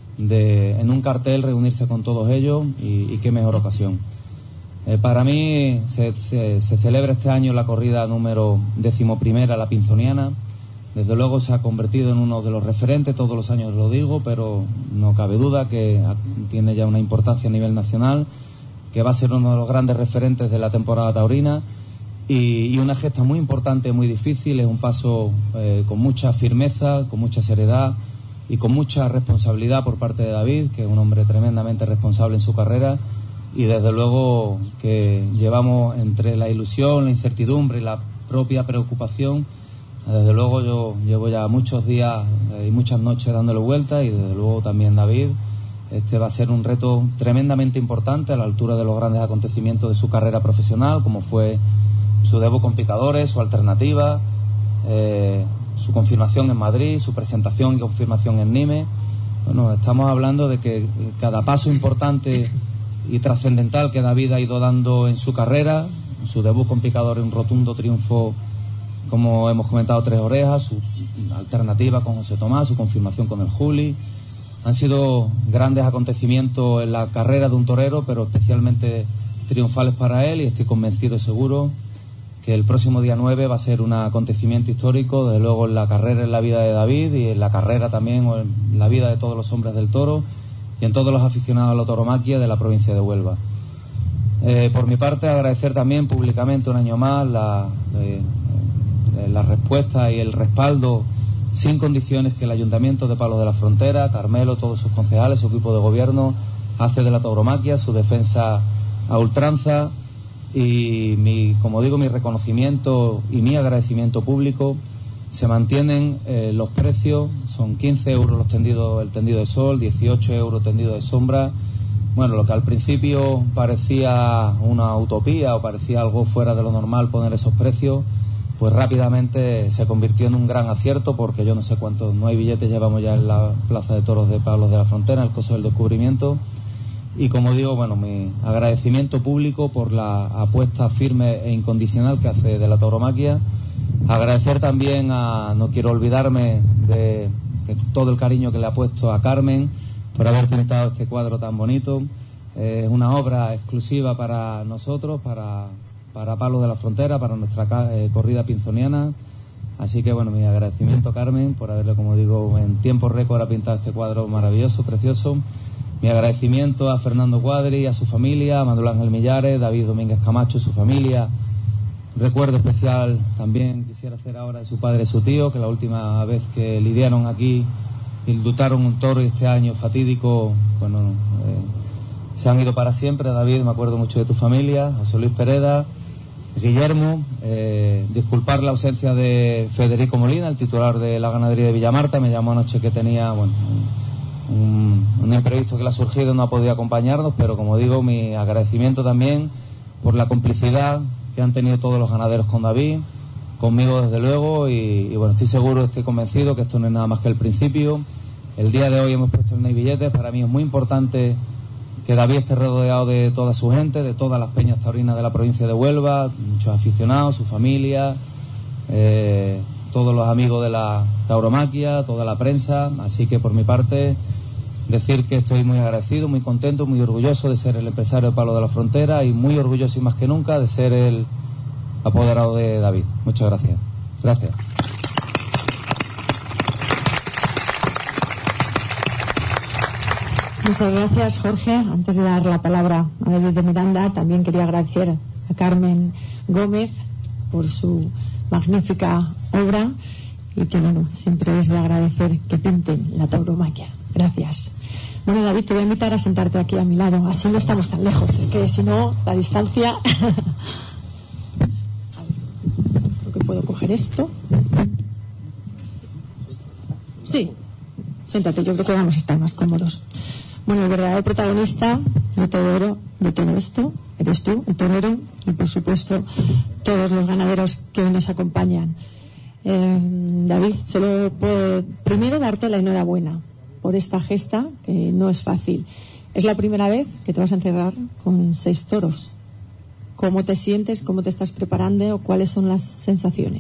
de en un cartel reunirse con todos ellos, y, y qué mejor ocasión. Eh, para mí se, se, se celebra este año la corrida número decimoprimera, la pinzoniana. Desde luego se ha convertido en uno de los referentes, todos los años lo digo, pero no cabe duda que tiene ya una importancia a nivel nacional, que va a ser uno de los grandes referentes de la temporada taurina, y, y una gesta muy importante, muy difícil. Es un paso eh, con mucha firmeza, con mucha seriedad y con mucha responsabilidad por parte de David, que es un hombre tremendamente responsable en su carrera, y desde luego que llevamos entre la ilusión, la incertidumbre y la propia preocupación. Desde luego yo llevo ya muchos días y muchas noches dándole vueltas, y desde luego también David. Este va a ser un reto tremendamente importante, a la altura de los grandes acontecimientos de su carrera profesional, como fue su debut con Picadores, su alternativa, eh, su confirmación en Madrid, su presentación y confirmación en Nimes. Bueno, estamos hablando de que cada paso importante y trascendental que David ha ido dando en su carrera, su debut con Picadores, un rotundo triunfo, como hemos comentado, Tres Orejas, su alternativa con José Tomás, su confirmación con el Juli. Han sido grandes acontecimientos en la carrera de un torero, pero especialmente triunfales para él, y estoy convencido y seguro que el próximo día nueve va a ser un acontecimiento histórico, desde luego en la carrera, en la vida de David, y en la carrera también, o en la vida de todos los hombres del toro, y en todos los aficionados a la tauromaquia de la provincia de Huelva. Eh, por mi parte, agradecer también públicamente un año más la, eh, la respuesta y el respaldo sin condiciones que el Ayuntamiento de Palos de la Frontera, Carmelo, todos sus concejales, su equipo de gobierno, hace de la tauromaquia, su defensa a ultranza, y mi, como digo, mi reconocimiento y mi agradecimiento público. Se mantienen eh, los precios, son quince euros los tendidos, el tendido de sol, dieciocho euros tendido de sombra. Bueno, lo que al principio parecía una utopía o parecía algo fuera de lo normal poner esos precios, pues rápidamente se convirtió en un gran acierto, porque yo no sé cuántos, no hay billetes llevamos ya en la Plaza de Toros de Palos de la Frontera, en el Coso del Descubrimiento. Y como digo, bueno, mi agradecimiento público por la apuesta firme e incondicional que hace de la tauromaquia. Agradecer también a, no quiero olvidarme de que todo el cariño que le ha puesto a Carmen por haber pintado este cuadro tan bonito. Eh, es una obra exclusiva para nosotros, para, para Palos de la Frontera, para nuestra eh, corrida pinzoniana. Así que bueno, mi agradecimiento a Carmen por haberle, como digo, en tiempo récord ha pintado este cuadro maravilloso, precioso. Mi agradecimiento a Fernando Cuadri, a su familia, a Manuel Ángel Millares, David Domínguez Camacho y su familia. Recuerdo especial también quisiera hacer ahora de su padre y su tío, que la última vez que lidiaron aquí, indultaron un toro, y este año fatídico, bueno, eh, se han ido para siempre. David, me acuerdo mucho de tu familia, José Luis Pereda, Guillermo, eh, disculpar la ausencia de Federico Molina, el titular de la ganadería de Villamarta. Me llamó anoche que tenía, bueno, un, un imprevisto que le ha surgido, no ha podido acompañarnos, pero como digo, mi agradecimiento también por la complicidad que han tenido todos los ganaderos con David, conmigo desde luego, y, y bueno, estoy seguro, estoy convencido que esto no es nada más que el principio. El día de hoy hemos puesto el Ney Billetes. Para mí es muy importante que David esté rodeado de toda su gente, de todas las peñas taurinas de la provincia de Huelva, muchos aficionados, su familia, eh, todos los amigos de la tauromaquia, toda la prensa. Así que por mi parte decir que estoy muy agradecido, muy contento, muy orgulloso de ser el empresario de Palos de la Frontera, y muy orgulloso y más que nunca de ser el apoderado de David. Muchas gracias. Gracias. Muchas gracias, Jorge. Antes de dar la palabra a David de Miranda, también quería agradecer a Carmen Gómez por su magnífica obra, y que bueno, siempre es de agradecer que pinten la tauromaquia. Gracias. Bueno, David, te voy a invitar a sentarte aquí a mi lado, así no estamos tan lejos, es que si no, la distancia... A ver, creo que puedo coger esto. Sí, siéntate, yo creo que vamos a estar más cómodos. Bueno, el verdadero protagonista de todo, de todo esto eres tú, el torero, y por supuesto todos los ganaderos que hoy nos acompañan. Eh, David, solo puedo primero darte la enhorabuena por esta gesta, que no es fácil. Es la primera vez que te vas a encerrar con seis toros. ¿Cómo te sientes? ¿Cómo te estás preparando? ¿O cuáles son las sensaciones?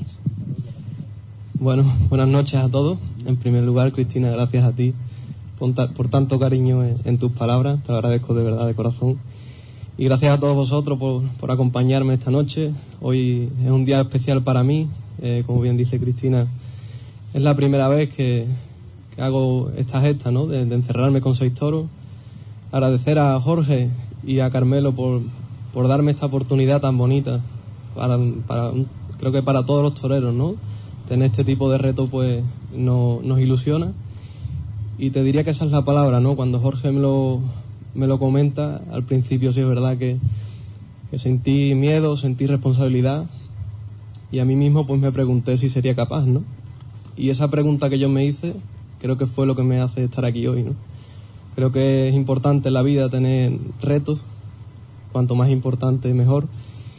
Bueno, buenas noches a todos. En primer lugar, Cristina, gracias a ti por, ta- por tanto cariño en, en tus palabras. Te lo agradezco de verdad, de corazón. Y gracias a todos vosotros por, por acompañarme esta noche. Hoy es un día especial para mí. Eh, como bien dice Cristina, es la primera vez que, que hago esta gesta, ¿no? De, de encerrarme con seis toros. Agradecer a Jorge y a Carmelo por, por darme esta oportunidad tan bonita. Para, para, creo que para todos los toreros, ¿no? Tener este tipo de reto pues no, nos ilusiona. Y te diría que esa es la palabra, ¿no? Cuando Jorge me lo, me lo comenta, al principio sí es verdad que, que sentí miedo, sentí responsabilidad, y a mí mismo pues me pregunté si sería capaz, ¿no? Y esa pregunta que yo me hice creo que fue lo que me hace estar aquí hoy, ¿no? Creo que es importante en la vida tener retos, cuanto más importante mejor.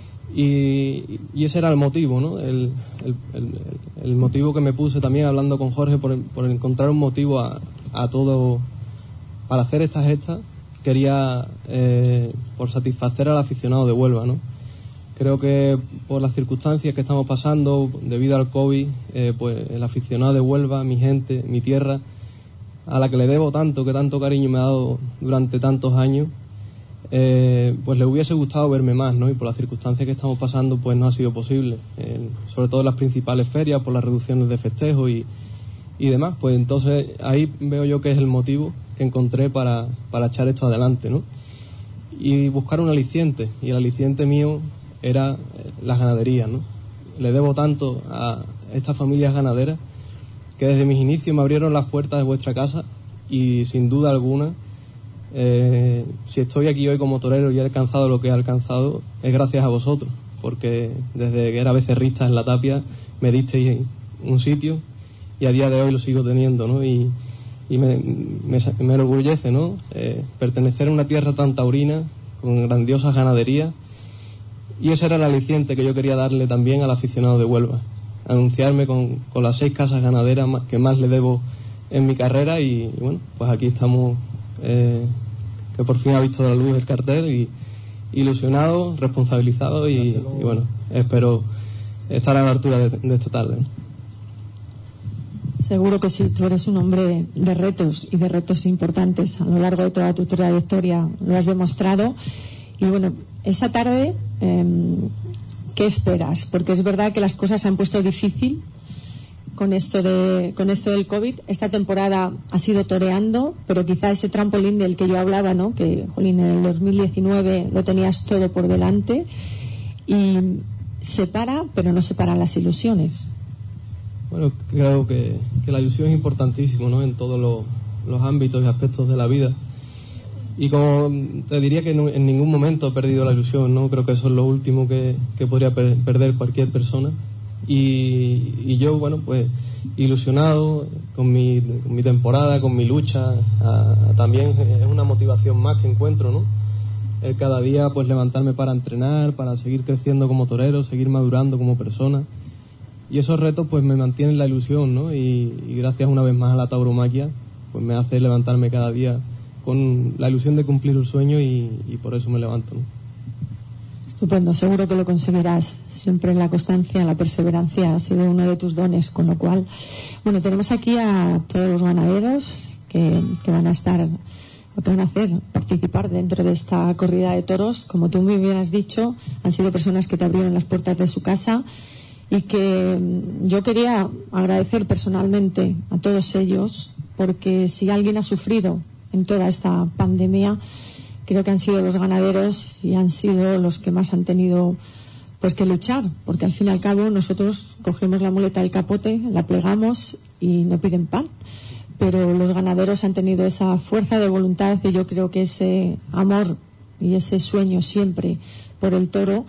Y, y ese era el motivo, ¿no? El, el, el, el motivo que me puse también hablando con Jorge por, por encontrar un motivo a, a todo, para hacer esta gesta. Quería, eh, por satisfacer al aficionado de Huelva, ¿no? Creo que por las circunstancias que estamos pasando, debido al COVID, eh, pues el aficionado de Huelva, mi gente, mi tierra, a la que le debo tanto, que tanto cariño me ha dado durante tantos años, Eh, pues le hubiese gustado verme más, ¿no? Y por las circunstancias que estamos pasando pues no ha sido posible, eh, sobre todo en las principales ferias, por las reducciones de festejo y, y demás. Pues entonces ahí veo yo que es el motivo que encontré para, para echar esto adelante, ¿no? Y buscar un aliciente, y el aliciente mío era las ganaderías, ¿no? le debo tanto a estas familias ganaderas que desde mis inicios me abrieron las puertas de vuestra casa y sin duda alguna, eh, si estoy aquí hoy como torero y he alcanzado lo que he alcanzado, es gracias a vosotros, porque desde que era becerrista en La Tapia me disteis un sitio y a día de hoy lo sigo teniendo, ¿no? Y, y me, me, me enorgullece, ¿no? Eh, pertenecer a una tierra tan taurina, con grandiosas ganaderías, y ese era el aliciente que yo quería darle también al aficionado de Huelva, anunciarme con, con las seis casas ganaderas más, que más le debo en mi carrera, y, y bueno, pues aquí estamos, eh, que por fin ha visto la luz el cartel, y ilusionado, responsabilizado, y, y bueno, espero estar a la altura de, de esta tarde, ¿no? Seguro que sí, tú eres un hombre de retos y de retos importantes. A lo largo de toda tu trayectoria lo has demostrado. Y bueno, esa tarde, eh, ¿qué esperas? Porque es verdad que las cosas se han puesto difícil con esto de con esto del COVID. Esta temporada ha sido toreando, pero quizá ese trampolín del que yo hablaba, ¿no? Que, jolín, en el dos mil diecinueve lo tenías todo por delante. Y se para, pero no se paran las ilusiones. Bueno, creo que, que la ilusión es importantísima, ¿no? En todos los, los ámbitos y aspectos de la vida. Y como te diría que no, en ningún momento he perdido la ilusión, ¿no? Creo que eso es lo último que, que podría per, perder cualquier persona. Y, y yo, bueno, pues ilusionado con mi, con mi temporada, con mi lucha, a, a, también es una motivación más que encuentro, ¿no? El cada día pues levantarme para entrenar, para seguir creciendo como torero, seguir madurando como persona. Y esos retos pues me mantienen la ilusión, ¿no? Y, y gracias una vez más a la tauromaquia pues me hace levantarme cada día con la ilusión de cumplir un sueño, y, y por eso me levanto, ¿no? Estupendo, seguro que lo conseguirás. Siempre la constancia, la perseverancia ha sido uno de tus dones, con lo cual, bueno, tenemos aquí a todos los ganaderos que, que van a estar, lo que van a hacer, participar dentro de esta corrida de toros. Como tú muy bien has dicho, han sido personas que te abrieron las puertas de su casa, y que yo quería agradecer personalmente a todos ellos, porque si alguien ha sufrido en toda esta pandemia, creo que han sido los ganaderos, y han sido los que más han tenido pues que luchar, porque al fin y al cabo nosotros cogemos la muleta del capote, la plegamos y no piden pan, pero los ganaderos han tenido esa fuerza de voluntad, y yo creo que ese amor y ese sueño siempre por el toro.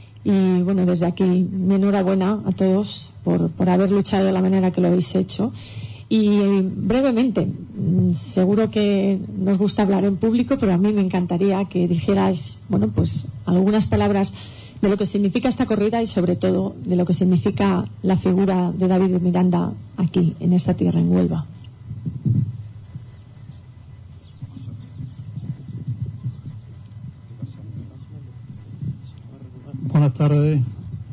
Y bueno, desde aquí mi enhorabuena a todos por, por haber luchado de la manera que lo habéis hecho. Y brevemente, seguro que nos gusta hablar en público, pero a mí me encantaría que dijeras, bueno, pues algunas palabras de lo que significa esta corrida, y sobre todo de lo que significa la figura de David de Miranda aquí, en esta tierra, en Huelva. Buenas tardes.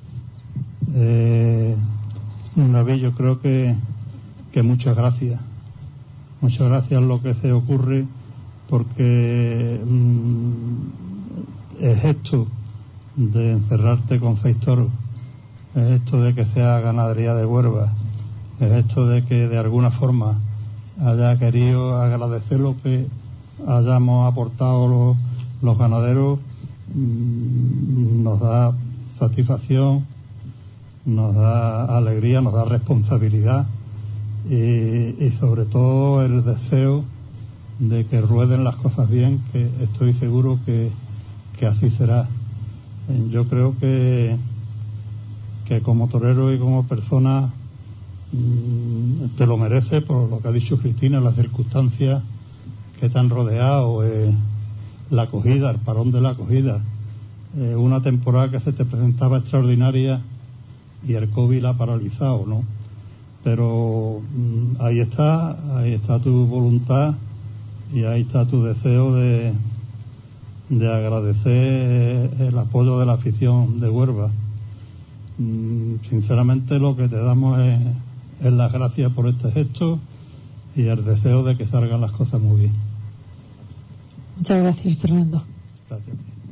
Eh, David, yo creo que, que muchas gracias. Muchas gracias lo que se ocurre, porque mmm, el gesto de encerrarte con seis toros, el gesto de que sea ganadería de Huelva, el gesto de que de alguna forma haya querido agradecer lo que hayamos aportado los, los ganaderos, nos da satisfacción, nos da alegría, nos da responsabilidad, y, y sobre todo el deseo de que rueden las cosas bien, que estoy seguro que, que así será. Yo creo que, que como torero y como persona te lo merece, por lo que ha dicho Cristina, las circunstancias que te han rodeado, eh, la acogida, el parón de la acogida, eh, una temporada que se te presentaba extraordinaria y el COVID la ha paralizado, ¿no? Pero mmm, ahí está, ahí está tu voluntad, y ahí está tu deseo de, de agradecer el apoyo de la afición de Huelva. Mm, sinceramente lo que te damos es, es las gracias por este gesto y el deseo de que salgan las cosas muy bien. Muchas gracias, Fernando. Gracias.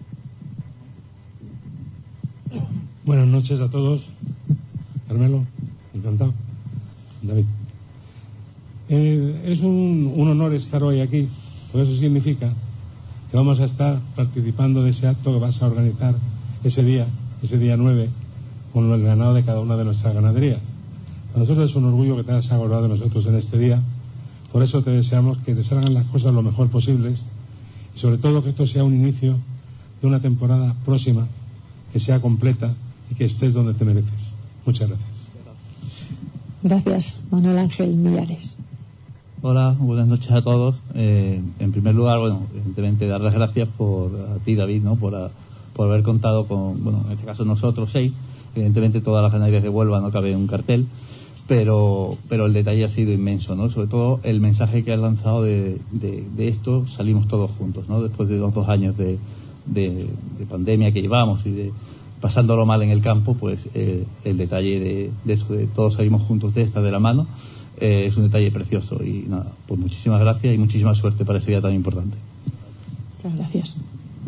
Buenas noches a todos. Carmelo, encantado. David. Eh, es un, un honor estar hoy aquí, porque eso significa que vamos a estar participando de ese acto que vas a organizar ese día, ese día nueve, con el ganado de cada una de nuestras ganaderías. Para nosotros es un orgullo que te hayas acordado de nosotros en este día. Por eso te deseamos que te salgan las cosas lo mejor posibles y sobre todo que esto sea un inicio de una temporada próxima que sea completa y que estés donde te mereces. Muchas gracias. Gracias, Manuel Ángel Millares. Hola, buenas noches a todos. Eh, en primer lugar, bueno, evidentemente dar las gracias por a ti, David, ¿no? Por, a, por haber contado con, bueno, en este caso nosotros seis. Evidentemente todas las ganaderías de Huelva no cabe en un cartel, pero pero el detalle ha sido inmenso, ¿no? Sobre todo el mensaje que has lanzado de, de, de esto, salimos todos juntos, ¿no? Después de los dos años de, de, de pandemia que llevamos y de pasándolo mal en el campo, pues eh, el detalle de, de eso, de todos salimos juntos de esta, de la mano, eh, es un detalle precioso. Y nada, pues muchísimas gracias y muchísima suerte para ese día tan importante. Muchas gracias.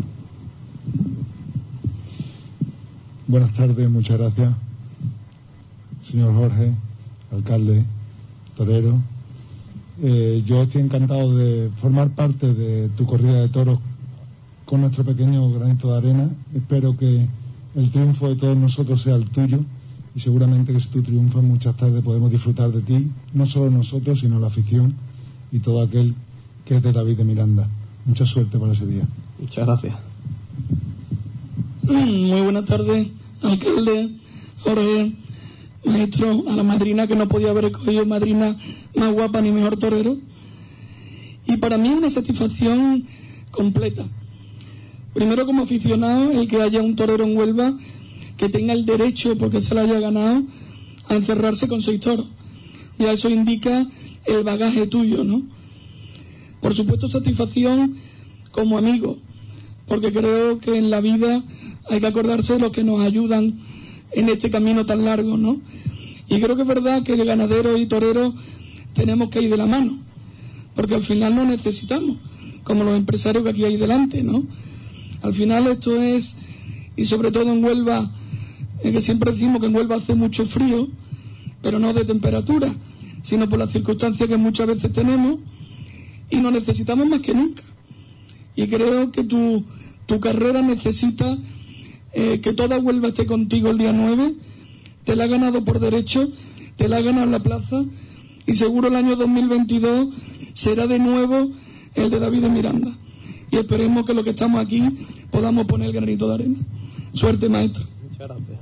Buenas tardes, muchas gracias. Señor Jorge, alcalde, torero. Eh, yo estoy encantado de formar parte de tu corrida de toros con nuestro pequeño granito de arena. Espero que el triunfo de todos nosotros sea el tuyo y seguramente que si tú triunfas muchas tardes podemos disfrutar de ti, no solo nosotros, sino la afición y todo aquel que es de David de Miranda. Mucha suerte para ese día. Muchas gracias. Muy buenas tardes, alcalde, Jorge, maestro, a la madrina que no podía haber escogido madrina más guapa ni mejor torero. Y para mí es una satisfacción completa. Primero, como aficionado, el que haya un torero en Huelva que tenga el derecho, porque se lo haya ganado, a encerrarse con seis toros. Ya eso indica el bagaje tuyo, ¿no? Por supuesto, satisfacción como amigo, porque creo que en la vida hay que acordarse de los que nos ayudan en este camino tan largo, ¿no? Y creo que es verdad que ganaderos y toreros tenemos que ir de la mano, porque al final nos necesitamos, como los empresarios que aquí hay delante, ¿no? Al final esto es, y sobre todo en Huelva, eh, que siempre decimos que en Huelva hace mucho frío, pero no de temperatura, sino por las circunstancias que muchas veces tenemos, y nos necesitamos más que nunca. Y creo que tu, tu carrera necesita eh, que toda Huelva esté contigo el día nueve, te la ha ganado por derecho, te la ha ganado en la plaza, y seguro el año dos mil veintidós será de nuevo el de David de Miranda. Y esperemos que los que estamos aquí podamos poner el granito de arena. Suerte, maestro. Muchas gracias.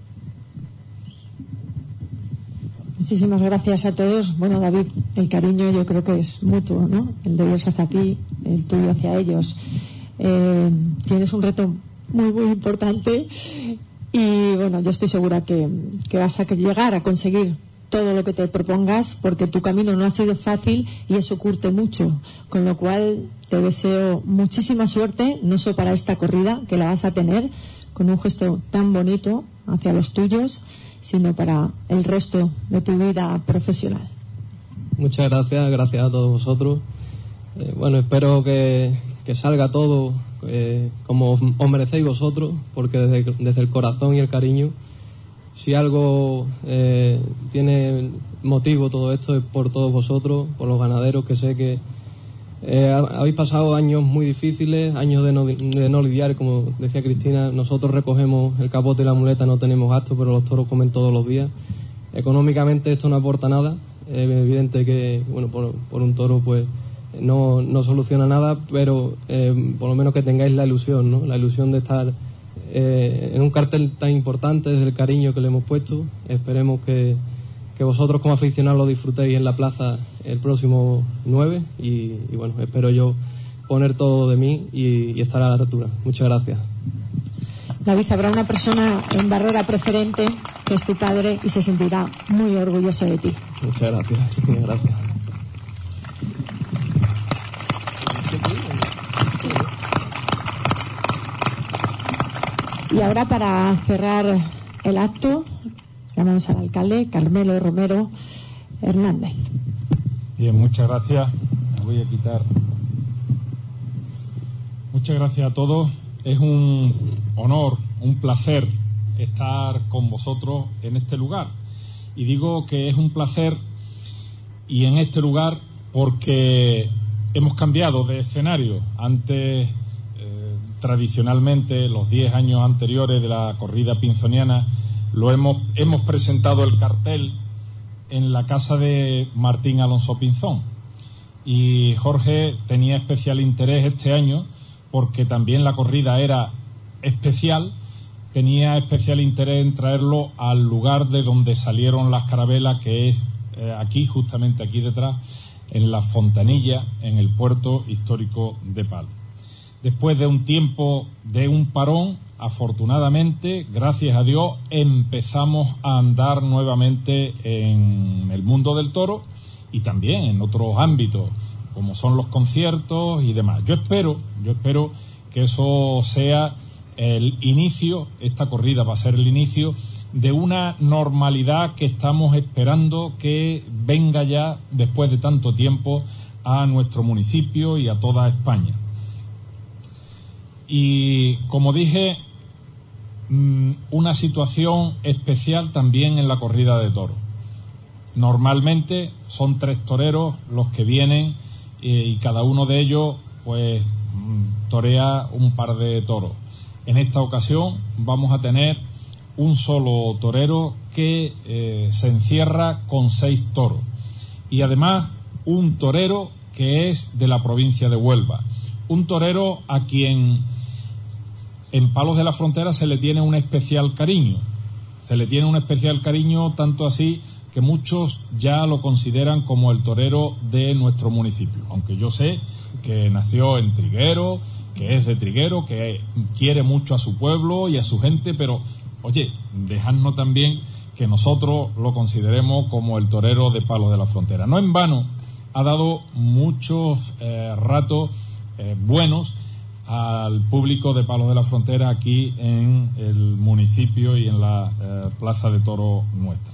Muchísimas gracias a todos. Bueno, David, el cariño yo creo que es mutuo, ¿no? El de ellos hacia ti, el tuyo hacia ellos. Eh, tienes un reto muy, muy importante y, bueno, yo estoy segura que, que vas a llegar a conseguir todo lo que te propongas, porque tu camino no ha sido fácil y eso curte mucho, con lo cual te deseo muchísima suerte, no solo para esta corrida, que la vas a tener con un gesto tan bonito hacia los tuyos, sino para el resto de tu vida profesional. Muchas gracias, gracias a todos vosotros. Eh, bueno, espero que, que salga todo eh, como os merecéis vosotros, porque desde, desde el corazón y el cariño, si algo eh, tiene motivo todo esto es por todos vosotros, por los ganaderos, que sé que eh, habéis pasado años muy difíciles, años de no, de no lidiar, como decía Cristina. Nosotros recogemos el capote y la muleta, no tenemos gasto, pero los toros comen todos los días. Económicamente esto no aporta nada, es evidente que, bueno, por, por un toro pues no, no soluciona nada, pero eh, por lo menos que tengáis la ilusión, ¿no? La ilusión de estar Eh, en un cartel tan importante, desde el cariño que le hemos puesto. Esperemos que, que vosotros como aficionados lo disfrutéis en la plaza el próximo nueve y, y bueno, espero yo poner todo de mí y, y estar a la altura. Muchas gracias. David, habrá una persona en barrera preferente que es tu padre y se sentirá muy orgulloso de ti. Muchas gracias, muchas gracias. Y ahora, para cerrar el acto, llamamos al alcalde Carmelo Romero Hernández. Bien, muchas gracias. Me voy a quitar. Muchas gracias a todos. Es un honor, un placer estar con vosotros en este lugar. Y digo que es un placer y en este lugar porque hemos cambiado de escenario. Antes, tradicionalmente, los diez años anteriores de la corrida pinzoniana, lo hemos, hemos presentado el cartel en la casa de Martín Alonso Pinzón. Y Jorge tenía especial interés este año porque también la corrida era especial, tenía especial interés en traerlo al lugar de donde salieron las carabelas, que es eh, aquí, justamente aquí detrás, en la Fontanilla, en el puerto histórico de Palo. Después de un tiempo de un parón, afortunadamente, gracias a Dios, empezamos a andar nuevamente en el mundo del toro y también en otros ámbitos, como son los conciertos y demás. Yo espero, yo espero que eso sea el inicio, esta corrida va a ser el inicio de una normalidad que estamos esperando que venga ya después de tanto tiempo a nuestro municipio y a toda España. Y como dije, una situación especial también en la corrida de toros. Normalmente son tres toreros los que vienen y cada uno de ellos pues torea un par de toros. En esta ocasión vamos a tener un solo torero que eh, se encierra con seis toros y además un torero que es de la provincia de Huelva, un torero a quien en Palos de la Frontera se le tiene un especial cariño, se le tiene un especial cariño tanto así que muchos ya lo consideran como el torero de nuestro municipio, aunque yo sé que nació en Triguero, que es de Triguero, que quiere mucho a su pueblo y a su gente, pero oye, dejadnos también que nosotros lo consideremos como el torero de Palos de la Frontera. No en vano ha dado muchos eh, ratos eh, buenos al público de Palos de la Frontera aquí en el municipio y en la eh, Plaza de Toros nuestra.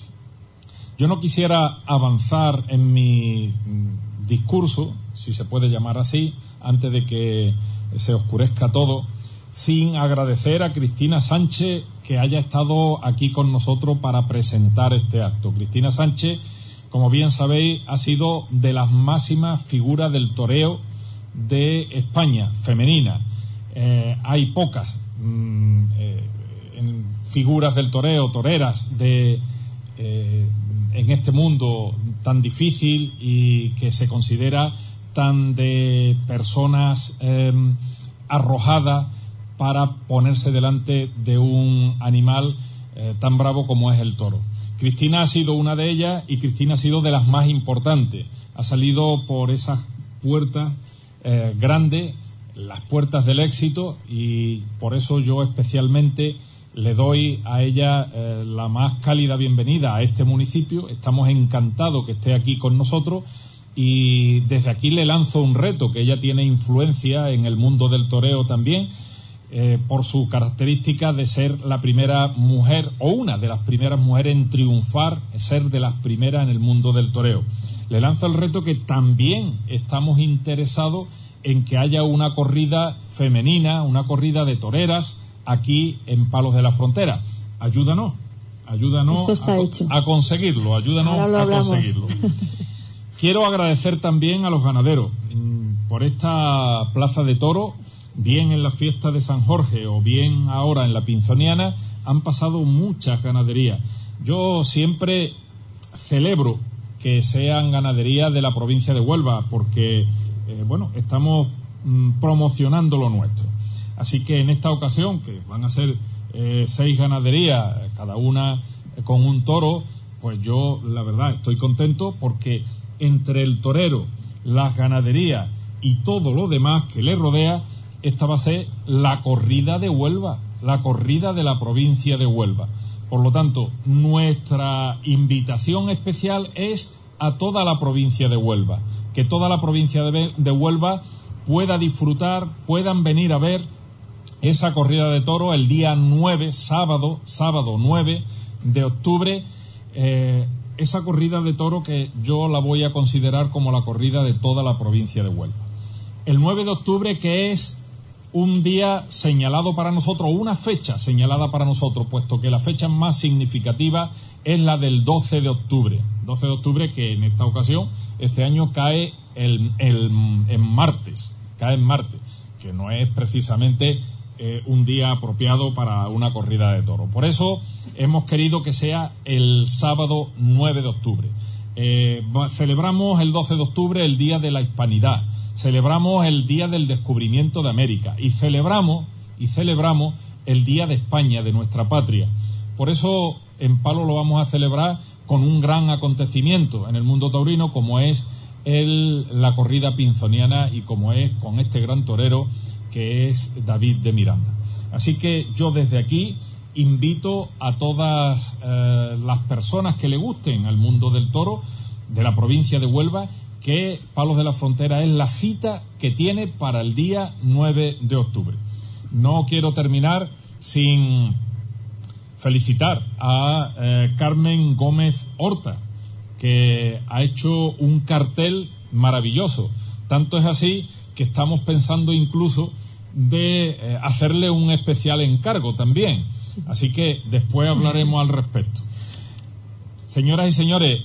Yo no quisiera avanzar en mi discurso, si se puede llamar así, antes de que se oscurezca todo, sin agradecer a Cristina Sánchez que haya estado aquí con nosotros para presentar este acto. Cristina Sánchez, como bien sabéis, ha sido de las máximas figuras del toreo de España, femenina. Eh, hay pocas mmm, eh, en figuras del toreo, toreras de eh, en este mundo tan difícil y que se considera tan de personas eh, arrojadas para ponerse delante de un animal eh, tan bravo como es el toro. Cristina ha sido una de ellas y Cristina ha sido de las más importantes. Ha salido por esas puertas eh, grandes, las puertas del éxito, y por eso yo especialmente le doy a ella eh, la más cálida bienvenida a este municipio. Estamos encantados que esté aquí con nosotros y desde aquí le lanzo un reto, que ella tiene influencia en el mundo del toreo también, eh, por su característica de ser la primera mujer o una de las primeras mujeres en triunfar, ser de las primeras en el mundo del toreo. Le lanzo el reto que también estamos interesados en que haya una corrida femenina, una corrida de toreras aquí en Palos de la Frontera. Ayúdanos, ayúdanos a, a conseguirlo, ayúdanos a conseguirlo. Quiero agradecer también a los ganaderos mmm, por esta plaza de toros, bien en la fiesta de San Jorge o bien ahora en la Pinzoniana, han pasado muchas ganaderías. Yo siempre celebro que sean ganaderías de la provincia de Huelva porque, eh, bueno, estamos mmm, promocionando lo nuestro. Así que en esta ocasión, que van a ser eh, seis ganaderías, cada una con un toro, pues yo, la verdad, estoy contento porque entre el torero, las ganaderías y todo lo demás que le rodea, esta va a ser la corrida de Huelva, la corrida de la provincia de Huelva. Por lo tanto, nuestra invitación especial es a toda la provincia de Huelva, que toda la provincia de, de Huelva pueda disfrutar, puedan venir a ver esa corrida de toros el día nueve, sábado, sábado nueve de octubre, eh, esa corrida de toro que yo la voy a considerar como la corrida de toda la provincia de Huelva. El nueve de octubre, que es un día señalado para nosotros, una fecha señalada para nosotros, puesto que la fecha más significativa es la del doce de octubre. doce de octubre que en esta ocasión, este año, cae el, el, en martes, cae en martes, que no es precisamente eh, un día apropiado para una corrida de toros. Por eso hemos querido que sea el sábado nueve de octubre. Eh, celebramos el doce de octubre el Día de la Hispanidad, celebramos el Día del Descubrimiento de América y celebramos, y celebramos el Día de España, de nuestra patria. Por eso en Palos lo vamos a celebrar con un gran acontecimiento en el mundo taurino, como es el, la corrida pinzoniana y como es con este gran torero que es David de Miranda. Así que yo desde aquí invito a todas eh, las personas que le gusten al mundo del toro de la provincia de Huelva, que Palos de la Frontera es la cita que tiene para el día nueve de octubre. No quiero terminar sin felicitar a eh, Carmen Gómez Horta, que ha hecho un cartel maravilloso. Tanto es así que estamos pensando incluso de eh, hacerle un especial encargo también. Así que después hablaremos al respecto. Señoras y señores,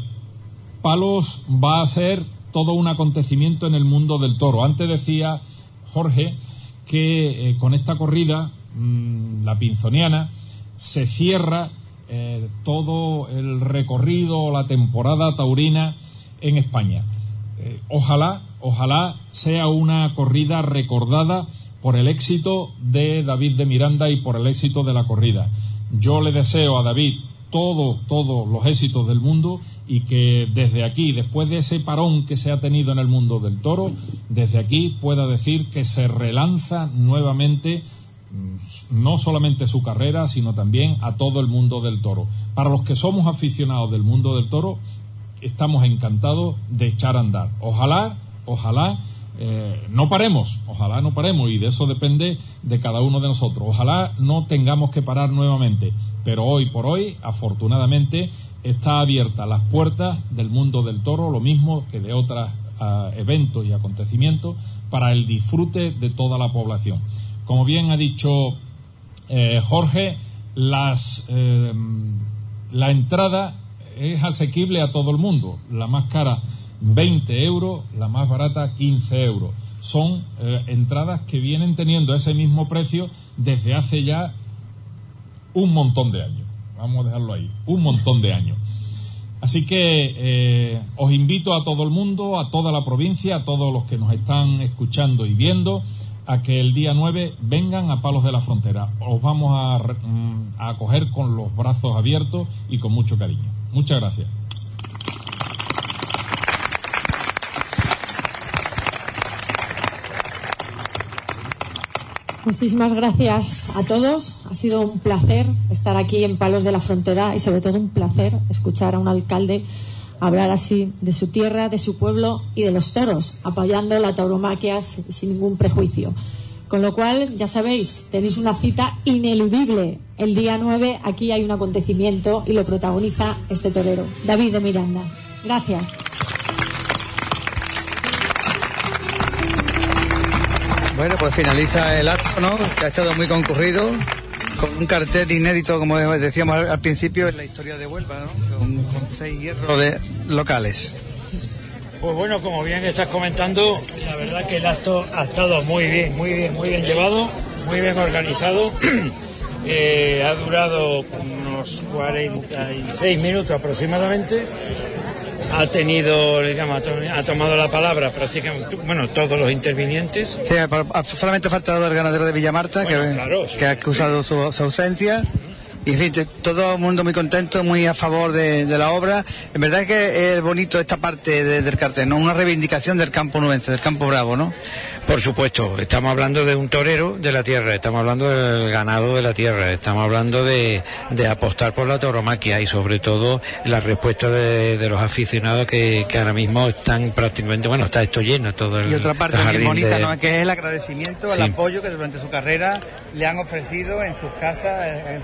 Palos va a ser todo un acontecimiento en el mundo del toro. Antes decía Jorge que eh, con esta corrida, mmm, la pinzoniana, se cierra eh, todo el recorrido, la temporada taurina en España. Eh, ojalá, ojalá sea una corrida recordada por el éxito de David de Miranda y por el éxito de la corrida. Yo le deseo a David todos, todos los éxitos del mundo y que desde aquí, después de ese parón que se ha tenido en el mundo del toro, desde aquí pueda decir que se relanza nuevamente no solamente su carrera, sino también a todo el mundo del toro. Para los que somos aficionados del mundo del toro, estamos encantados de echar a andar. Ojalá, ojalá Eh, no paremos, ojalá no paremos, y de eso depende de cada uno de nosotros. Ojalá no tengamos que parar nuevamente, pero hoy por hoy, afortunadamente, está abierta las puertas del mundo del toro, lo mismo que de otros uh, eventos y acontecimientos, para el disfrute de toda la población. Como bien ha dicho eh, Jorge, las, eh, la entrada es asequible a todo el mundo. La más cara veinte euros, la más barata quince euros. Son eh, entradas que vienen teniendo ese mismo precio desde hace ya un montón de años. Vamos a dejarlo ahí, un montón de años. Así que eh, os invito a todo el mundo, a toda la provincia, a todos los que nos están escuchando y viendo, a que el día nueve vengan a Palos de la Frontera. Os vamos a, a acoger con los brazos abiertos y con mucho cariño. Muchas gracias. Muchísimas gracias a todos. Ha sido un placer estar aquí en Palos de la Frontera y sobre todo un placer escuchar a un alcalde hablar así de su tierra, de su pueblo y de los toros, apoyando la tauromaquia sin ningún prejuicio. Con lo cual, ya sabéis, tenéis una cita ineludible. El día nueve aquí hay un acontecimiento y lo protagoniza este torero, David de Miranda. Gracias. Bueno, pues finaliza el acto, ¿no? Que ha estado muy concurrido, con un cartel inédito, como decíamos al, al principio, en la historia de Huelva, ¿no? Con, con seis hierros de locales. Pues bueno, como bien estás comentando, la verdad que el acto ha estado muy bien, muy bien, muy bien llevado, muy bien organizado. eh, ha durado unos cuarenta y seis minutos aproximadamente. Ha tenido, digamos, ha tomado la palabra prácticamente, bueno, todos los intervinientes. Sí, solamente ha faltado el ganadero de Villamarta, bueno, que, claro, sí, que ha acusado su, su ausencia. Y en fin, todo el mundo muy contento, muy a favor de, de la obra. En verdad es que es bonito esta parte de, del cartel, ¿no? Una reivindicación del campo nubense, del campo bravo, ¿no? Por supuesto, estamos hablando de un torero de la tierra, estamos hablando del ganado de la tierra, estamos hablando de, de apostar por la tauromaquia y sobre todo la respuesta de, de los aficionados que, que ahora mismo están prácticamente, bueno, está esto lleno todo el Y otra parte bien bonita, de... ¿no? Que es el agradecimiento, sí, el apoyo que durante su carrera le han ofrecido en sus casas, en sus ganaderías.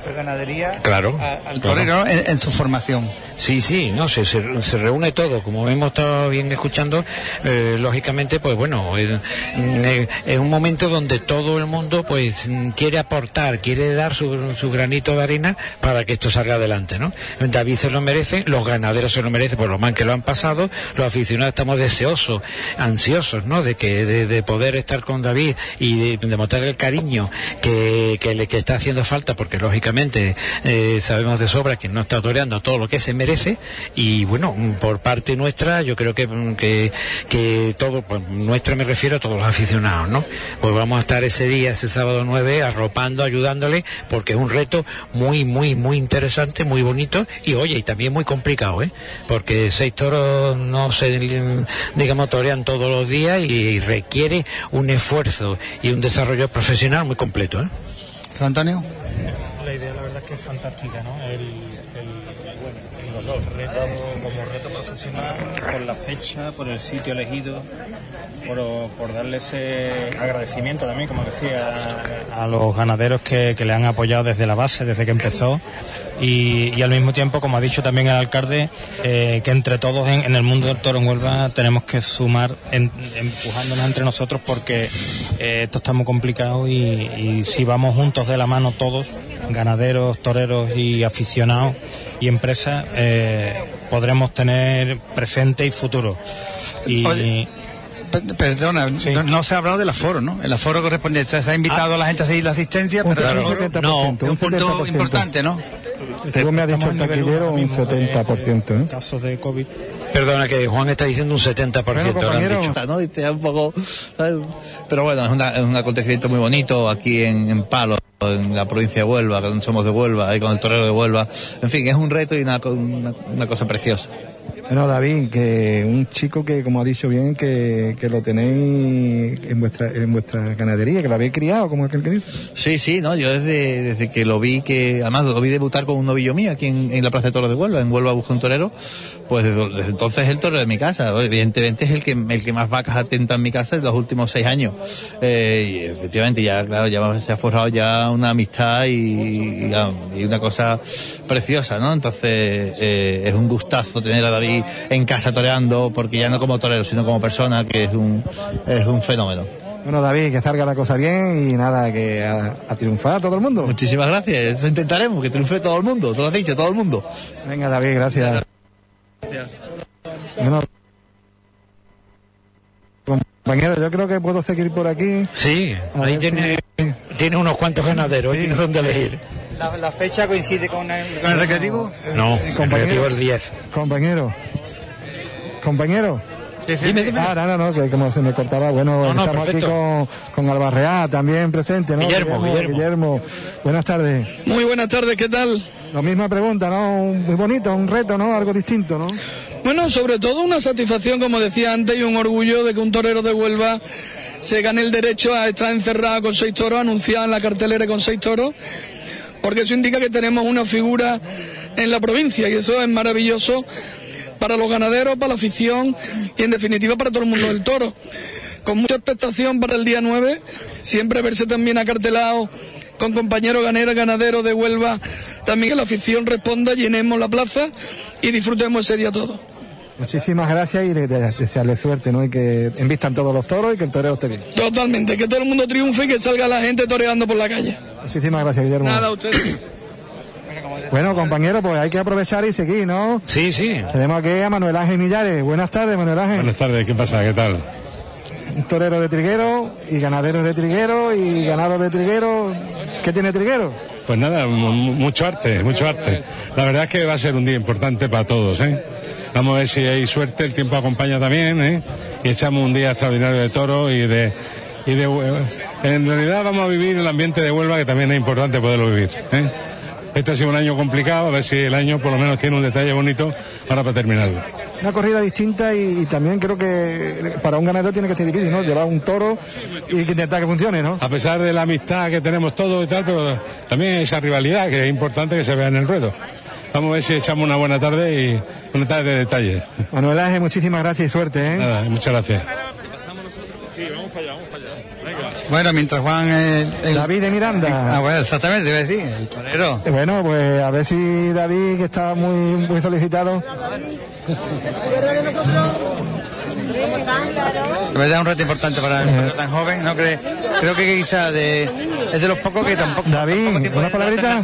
ganadería claro, a, al torero, ¿no? en, en su formación. Sí, sí, no, se, se, se reúne todo, como hemos estado bien escuchando, eh, lógicamente, pues bueno, eh, eh, es un momento donde todo el mundo pues quiere aportar, quiere dar su, su granito de arena para que esto salga adelante, ¿no? David se lo merece, los ganaderos se lo merecen por lo mal que lo han pasado, los aficionados estamos deseosos, ansiosos, ¿no? De que de, de poder estar con David y de demostrar el cariño que, que le que está haciendo falta, porque lógicamente eh, sabemos de sobra que no está toreando todo lo que se merece. Y bueno, por parte nuestra yo creo que que, que todo, pues nuestra me refiero a todos los aficionados, ¿no? Pues vamos a estar ese día, ese sábado nueve, arropando, ayudándole, porque es un reto muy, muy, muy interesante, muy bonito, y oye, y también muy complicado, ¿eh? Porque seis toros no se, digamos, torean todos los días y requiere un esfuerzo y un desarrollo profesional muy completo, ¿eh? Antonio. La idea, la verdad, es que es fantástica, ¿no? El, el reto, como reto profesional, por la fecha, por el sitio elegido, por, por darle ese agradecimiento también, como decía, a, a los ganaderos que, que le han apoyado desde la base, desde que empezó, y, y al mismo tiempo, como ha dicho también el alcalde, eh, que entre todos en, en el mundo del toro en Huelva tenemos que sumar, en, empujándonos entre nosotros, porque eh, esto está muy complicado, y, y si vamos juntos de la mano todos, ganaderos, toreros y aficionados y empresas, eh, podremos tener presente y futuro. Y Oye, perdona, sí. no, no se ha hablado del aforo, ¿no? El aforo correspondiente, se ha invitado ah, a la gente a seguir la asistencia, pero claro, el aforo no, es un punto importante, ¿no? Tú me has dicho el taquillero un setenta por ciento, ¿eh? Casos de COVID. Perdona, que Juan está diciendo un setenta por ciento. Bueno, compañero, ¿no? Y te da un poco, ¿sabes? Pero bueno, es, una, es un acontecimiento muy bonito aquí en, en Palo, en la provincia de Huelva, que somos de Huelva, ahí con el torero de Huelva. En fin, es un reto y una, una, una cosa preciosa. Bueno, David, que un chico que, como ha dicho bien, que, que lo tenéis en vuestra en vuestra ganadería, que lo habéis criado, como aquel que dice. Sí, sí, no, yo desde, desde que lo vi, que además lo vi debutar con un novillo mío aquí en, en la Plaza de Toros de Huelva, en Huelva busca un torero, pues desde, desde entonces el torero de mi casa. Evidentemente es el que el que más vacas atenta en mi casa en los últimos seis años. Eh, y efectivamente ya, claro, ya se ha forjado ya una amistad y, y, y una cosa preciosa, ¿no? Entonces eh, es un gustazo tener a David en casa toreando, porque ya no como torero, sino como persona, que es un es un fenómeno. Bueno, David, que salga la cosa bien y nada, que a, a triunfar todo el mundo. Muchísimas gracias, eso intentaremos, que triunfe todo el mundo, tú lo has dicho, todo el mundo. Venga, David, gracias. Gracias. Bueno, compañero, yo creo que puedo seguir por aquí. Sí, ahí tiene, si... tiene unos cuantos ganaderos, sí. Tiene donde elegir. ¿La, la fecha coincide con el, con el no, recreativo? No, el recreativo es diez. Compañero, compañero. Sí, sí, dime, dime. Ah, no, no, no, que como se me cortaba. Bueno, no, no, estamos perfecto. Aquí con, con Albarreá también presente, ¿no? Guillermo, Guillermo, Guillermo. Guillermo. Buenas tardes. Muy buenas tardes, ¿qué tal? La misma pregunta, ¿no? Muy bonito, un reto, ¿no? Algo distinto, ¿no? Bueno, sobre todo una satisfacción, como decía antes, y un orgullo de que un torero de Huelva se gane el derecho a estar encerrado con seis toros, anunciado en la cartelera con seis toros, porque eso indica que tenemos una figura en la provincia, y eso es maravilloso para los ganaderos, para la afición y en definitiva para todo el mundo del toro. Con mucha expectación para el día nueve, siempre verse también acartelado con compañeros ganeros, ganaderos de Huelva, también que la afición responda, llenemos la plaza y disfrutemos ese día todo. Muchísimas gracias y desearle suerte, ¿no? Y que envistan todos los toros y que el toreo esté bien. Totalmente, que todo el mundo triunfe y que salga la gente toreando por la calle. Muchísimas gracias, Guillermo. Nada, a ustedes. Bueno, compañero, pues hay que aprovechar y seguir, ¿no? Sí, sí. Tenemos aquí a Manuel Ángel Millares. Buenas tardes, Manuel Ángel. Buenas tardes, ¿qué pasa? ¿Qué tal? Un torero de Triguero y ganaderos de Triguero y ganados de Triguero. ¿Qué tiene Triguero? Pues nada, mucho arte, mucho arte. La verdad es que va a ser un día importante para todos, ¿eh? Vamos a ver si hay suerte, el tiempo acompaña también, ¿eh? Y echamos un día extraordinario de toro y de... y de en realidad vamos a vivir el ambiente de Huelva, que también es importante poderlo vivir, ¿eh? Este ha sido un año complicado, a ver si el año por lo menos tiene un detalle bonito para, para terminarlo. Una corrida distinta y, y también creo que para un ganadero tiene que ser difícil, ¿no? Llevar un toro y que intentar que funcione, ¿no? A pesar de la amistad que tenemos todos y tal, pero también esa rivalidad que es importante que se vea en el ruedo. Vamos a ver si echamos una buena tarde y una tarde de detalles. Manuel Ángel, muchísimas gracias y suerte, ¿eh? Nada, muchas gracias. Sí, vamos para allá, vamos para allá. Bueno, mientras Juan... El, el... David de Miranda. Ah, bueno, exactamente, iba a decir, el torero. Bueno, pues a ver si David, que está muy, muy solicitado... La verdad es un reto importante para un torero tan joven, ¿no? Creo, creo que quizás de, es de los pocos que tampoco... David, una palabrita.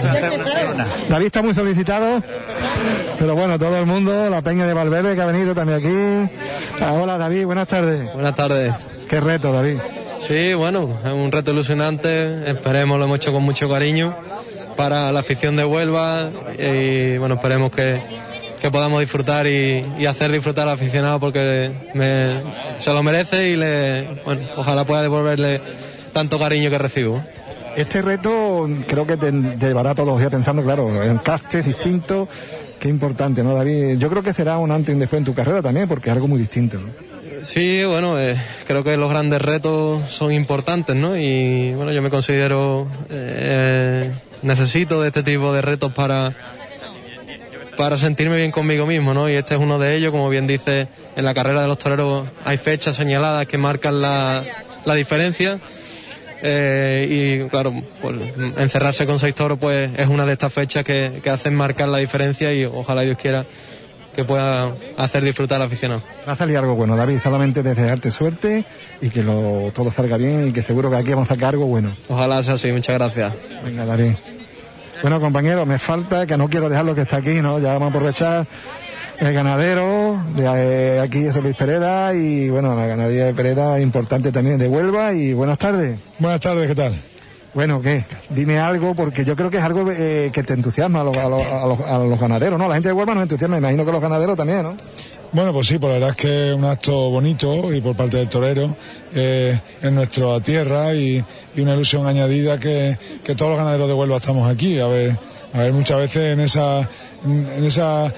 David está muy solicitado, pero bueno, todo el mundo, la Peña de Valverde que ha venido también aquí. Ah, hola David, buenas tardes. Buenas tardes. Qué reto, David. Sí, bueno, es un reto ilusionante, esperemos, lo hemos hecho con mucho cariño para la afición de Huelva y bueno, esperemos que, que podamos disfrutar y, y hacer disfrutar al aficionado porque me, se lo merece y le, bueno, ojalá pueda devolverle tanto cariño que recibo. Este reto creo que te llevará todos los días pensando, claro, en castes distintos, qué importante, ¿no, David? Yo creo que será un antes y un después en tu carrera también, porque es algo muy distinto, ¿no? Sí, bueno, eh, creo que los grandes retos son importantes, ¿no? Y bueno, yo me considero, eh, necesito de este tipo de retos para, para sentirme bien conmigo mismo, ¿no? Y este es uno de ellos, como bien dice, en la carrera de los toreros hay fechas señaladas que marcan la, la diferencia. Eh, y claro, pues, encerrarse con seis toros pues es una de estas fechas que, que hacen marcar la diferencia y ojalá Dios quiera que pueda hacer disfrutar al aficionado. Va a salir algo bueno, David, solamente desearte suerte y que lo, todo salga bien y que seguro que aquí vamos a sacar algo bueno. Ojalá sea así, muchas gracias. Venga, David. Bueno, compañeros, me falta, que no quiero dejarlo que está aquí, ¿no? Ya vamos a aprovechar el ganadero de eh, aquí es de Luis Pereda y bueno, la ganadería de Pereda importante también de Huelva y buenas tardes. Buenas tardes, ¿qué tal? Bueno, ¿qué? Dime algo, porque yo creo que es algo eh, que te entusiasma a los, a, los, a, los, a los ganaderos, ¿no? La gente de Huelva nos entusiasma, me imagino que los ganaderos también, ¿no? Bueno, pues sí, pues la verdad es que es un acto bonito y por parte del torero eh, en nuestra tierra y, y una ilusión añadida que, que todos los ganaderos de Huelva estamos aquí, a ver, a ver muchas veces en esa, en esa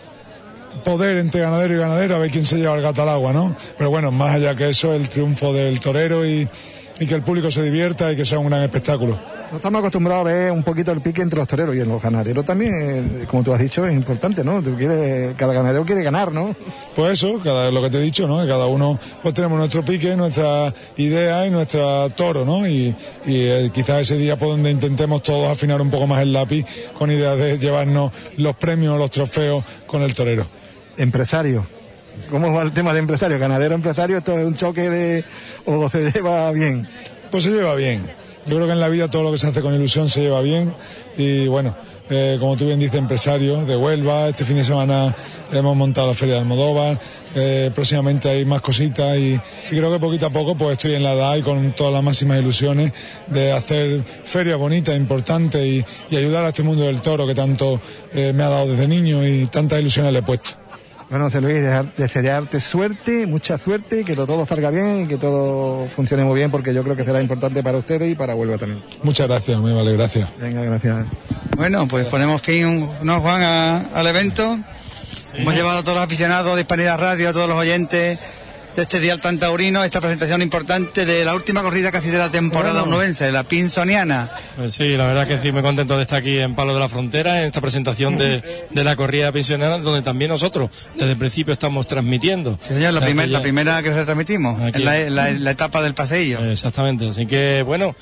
poder entre ganadero y ganadero, a ver quién se lleva el gato al agua, ¿no? Pero bueno, más allá que eso, el triunfo del torero y y que el público se divierta y que sea un gran espectáculo. No estamos acostumbrados a ver un poquito el pique entre los toreros y en los ganaderos también, como tú has dicho, es importante, ¿no? Tú quieres, cada ganadero quiere ganar, ¿no? Pues eso, cada, lo que te he dicho, ¿no? Que cada uno pues tenemos nuestro pique, nuestra idea y nuestra toro, ¿no? Y, y eh, quizás ese día por donde intentemos todos afinar un poco más el lápiz con ideas de llevarnos los premios, los trofeos con el torero. Empresario. ¿Cómo va el tema de empresario? Ganadero, empresario, ¿esto es un choque de o se lleva bien? Pues se lleva bien. Yo creo que en la vida todo lo que se hace con ilusión se lleva bien y bueno, eh, como tú bien dices, empresario de Huelva, este fin de semana hemos montado la Feria de Almodóvar, eh, próximamente hay más cositas y, y creo que poquito a poco pues estoy en la edad y con todas las máximas ilusiones de hacer ferias bonitas, importantes y, y ayudar a este mundo del toro que tanto eh, me ha dado desde niño y tantas ilusiones le he puesto. Bueno, José Luis, desearte suerte, mucha suerte, y que todo salga bien y que todo funcione muy bien, porque yo creo que será importante para ustedes y para Huelva también. Muchas gracias, muy vale, gracias. Venga, gracias. Bueno, pues ponemos fin, ¿no, Juan, a, al evento? Sí. Hemos llevado a todos los aficionados de Hispanidad Radio, a todos los oyentes de este dial tan taurino, esta presentación importante de la última corrida casi de la temporada bueno. unubense, la Pinsoniana. Pues sí, la verdad que sí, muy contento de estar aquí en Palo de la Frontera, en esta presentación de, de la corrida Pinsoniana, donde también nosotros desde el principio estamos transmitiendo. Sí, señor, la, primer, ya... la primera que retransmitimos, en la, la, la etapa del paseillo. Exactamente, así que bueno,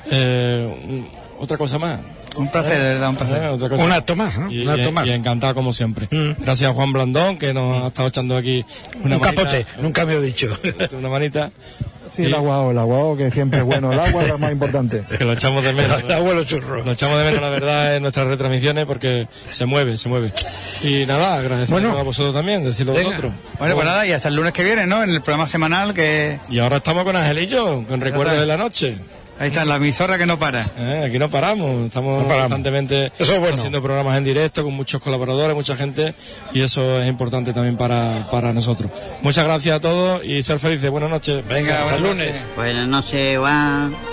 eh, otra cosa más. Un placer, de verdad, un placer. Eh, un acto más, ¿no? Y, un acto y, más. Y encantado como siempre. Mm. Gracias a Juan Blandón, que nos ha estado echando aquí una un manita. Un capote, nunca me he dicho. Una manita. Sí, y... el aguao, el aguao, que siempre es bueno. El agua es lo más importante. Que lo echamos de menos. El agua lo churro. Lo echamos de menos, la verdad, en nuestras retransmisiones, porque se mueve, se mueve. Y nada, agradecemos bueno. a vosotros también, decirlo Venga. vosotros. Bueno, bueno, pues nada, y hasta el lunes que viene, ¿no? En el programa semanal que... Y ahora estamos con Angelillo, con Recuerdos de la Noche. Ahí está, la emisora que no para. Eh, aquí no paramos, estamos no paramos. constantemente eso es bueno. haciendo programas en directo con muchos colaboradores, mucha gente, y eso es importante también para, para nosotros. Muchas gracias a todos y ser felices. Buenas noches. Venga, hasta el lunes. Buenas noches, Juan.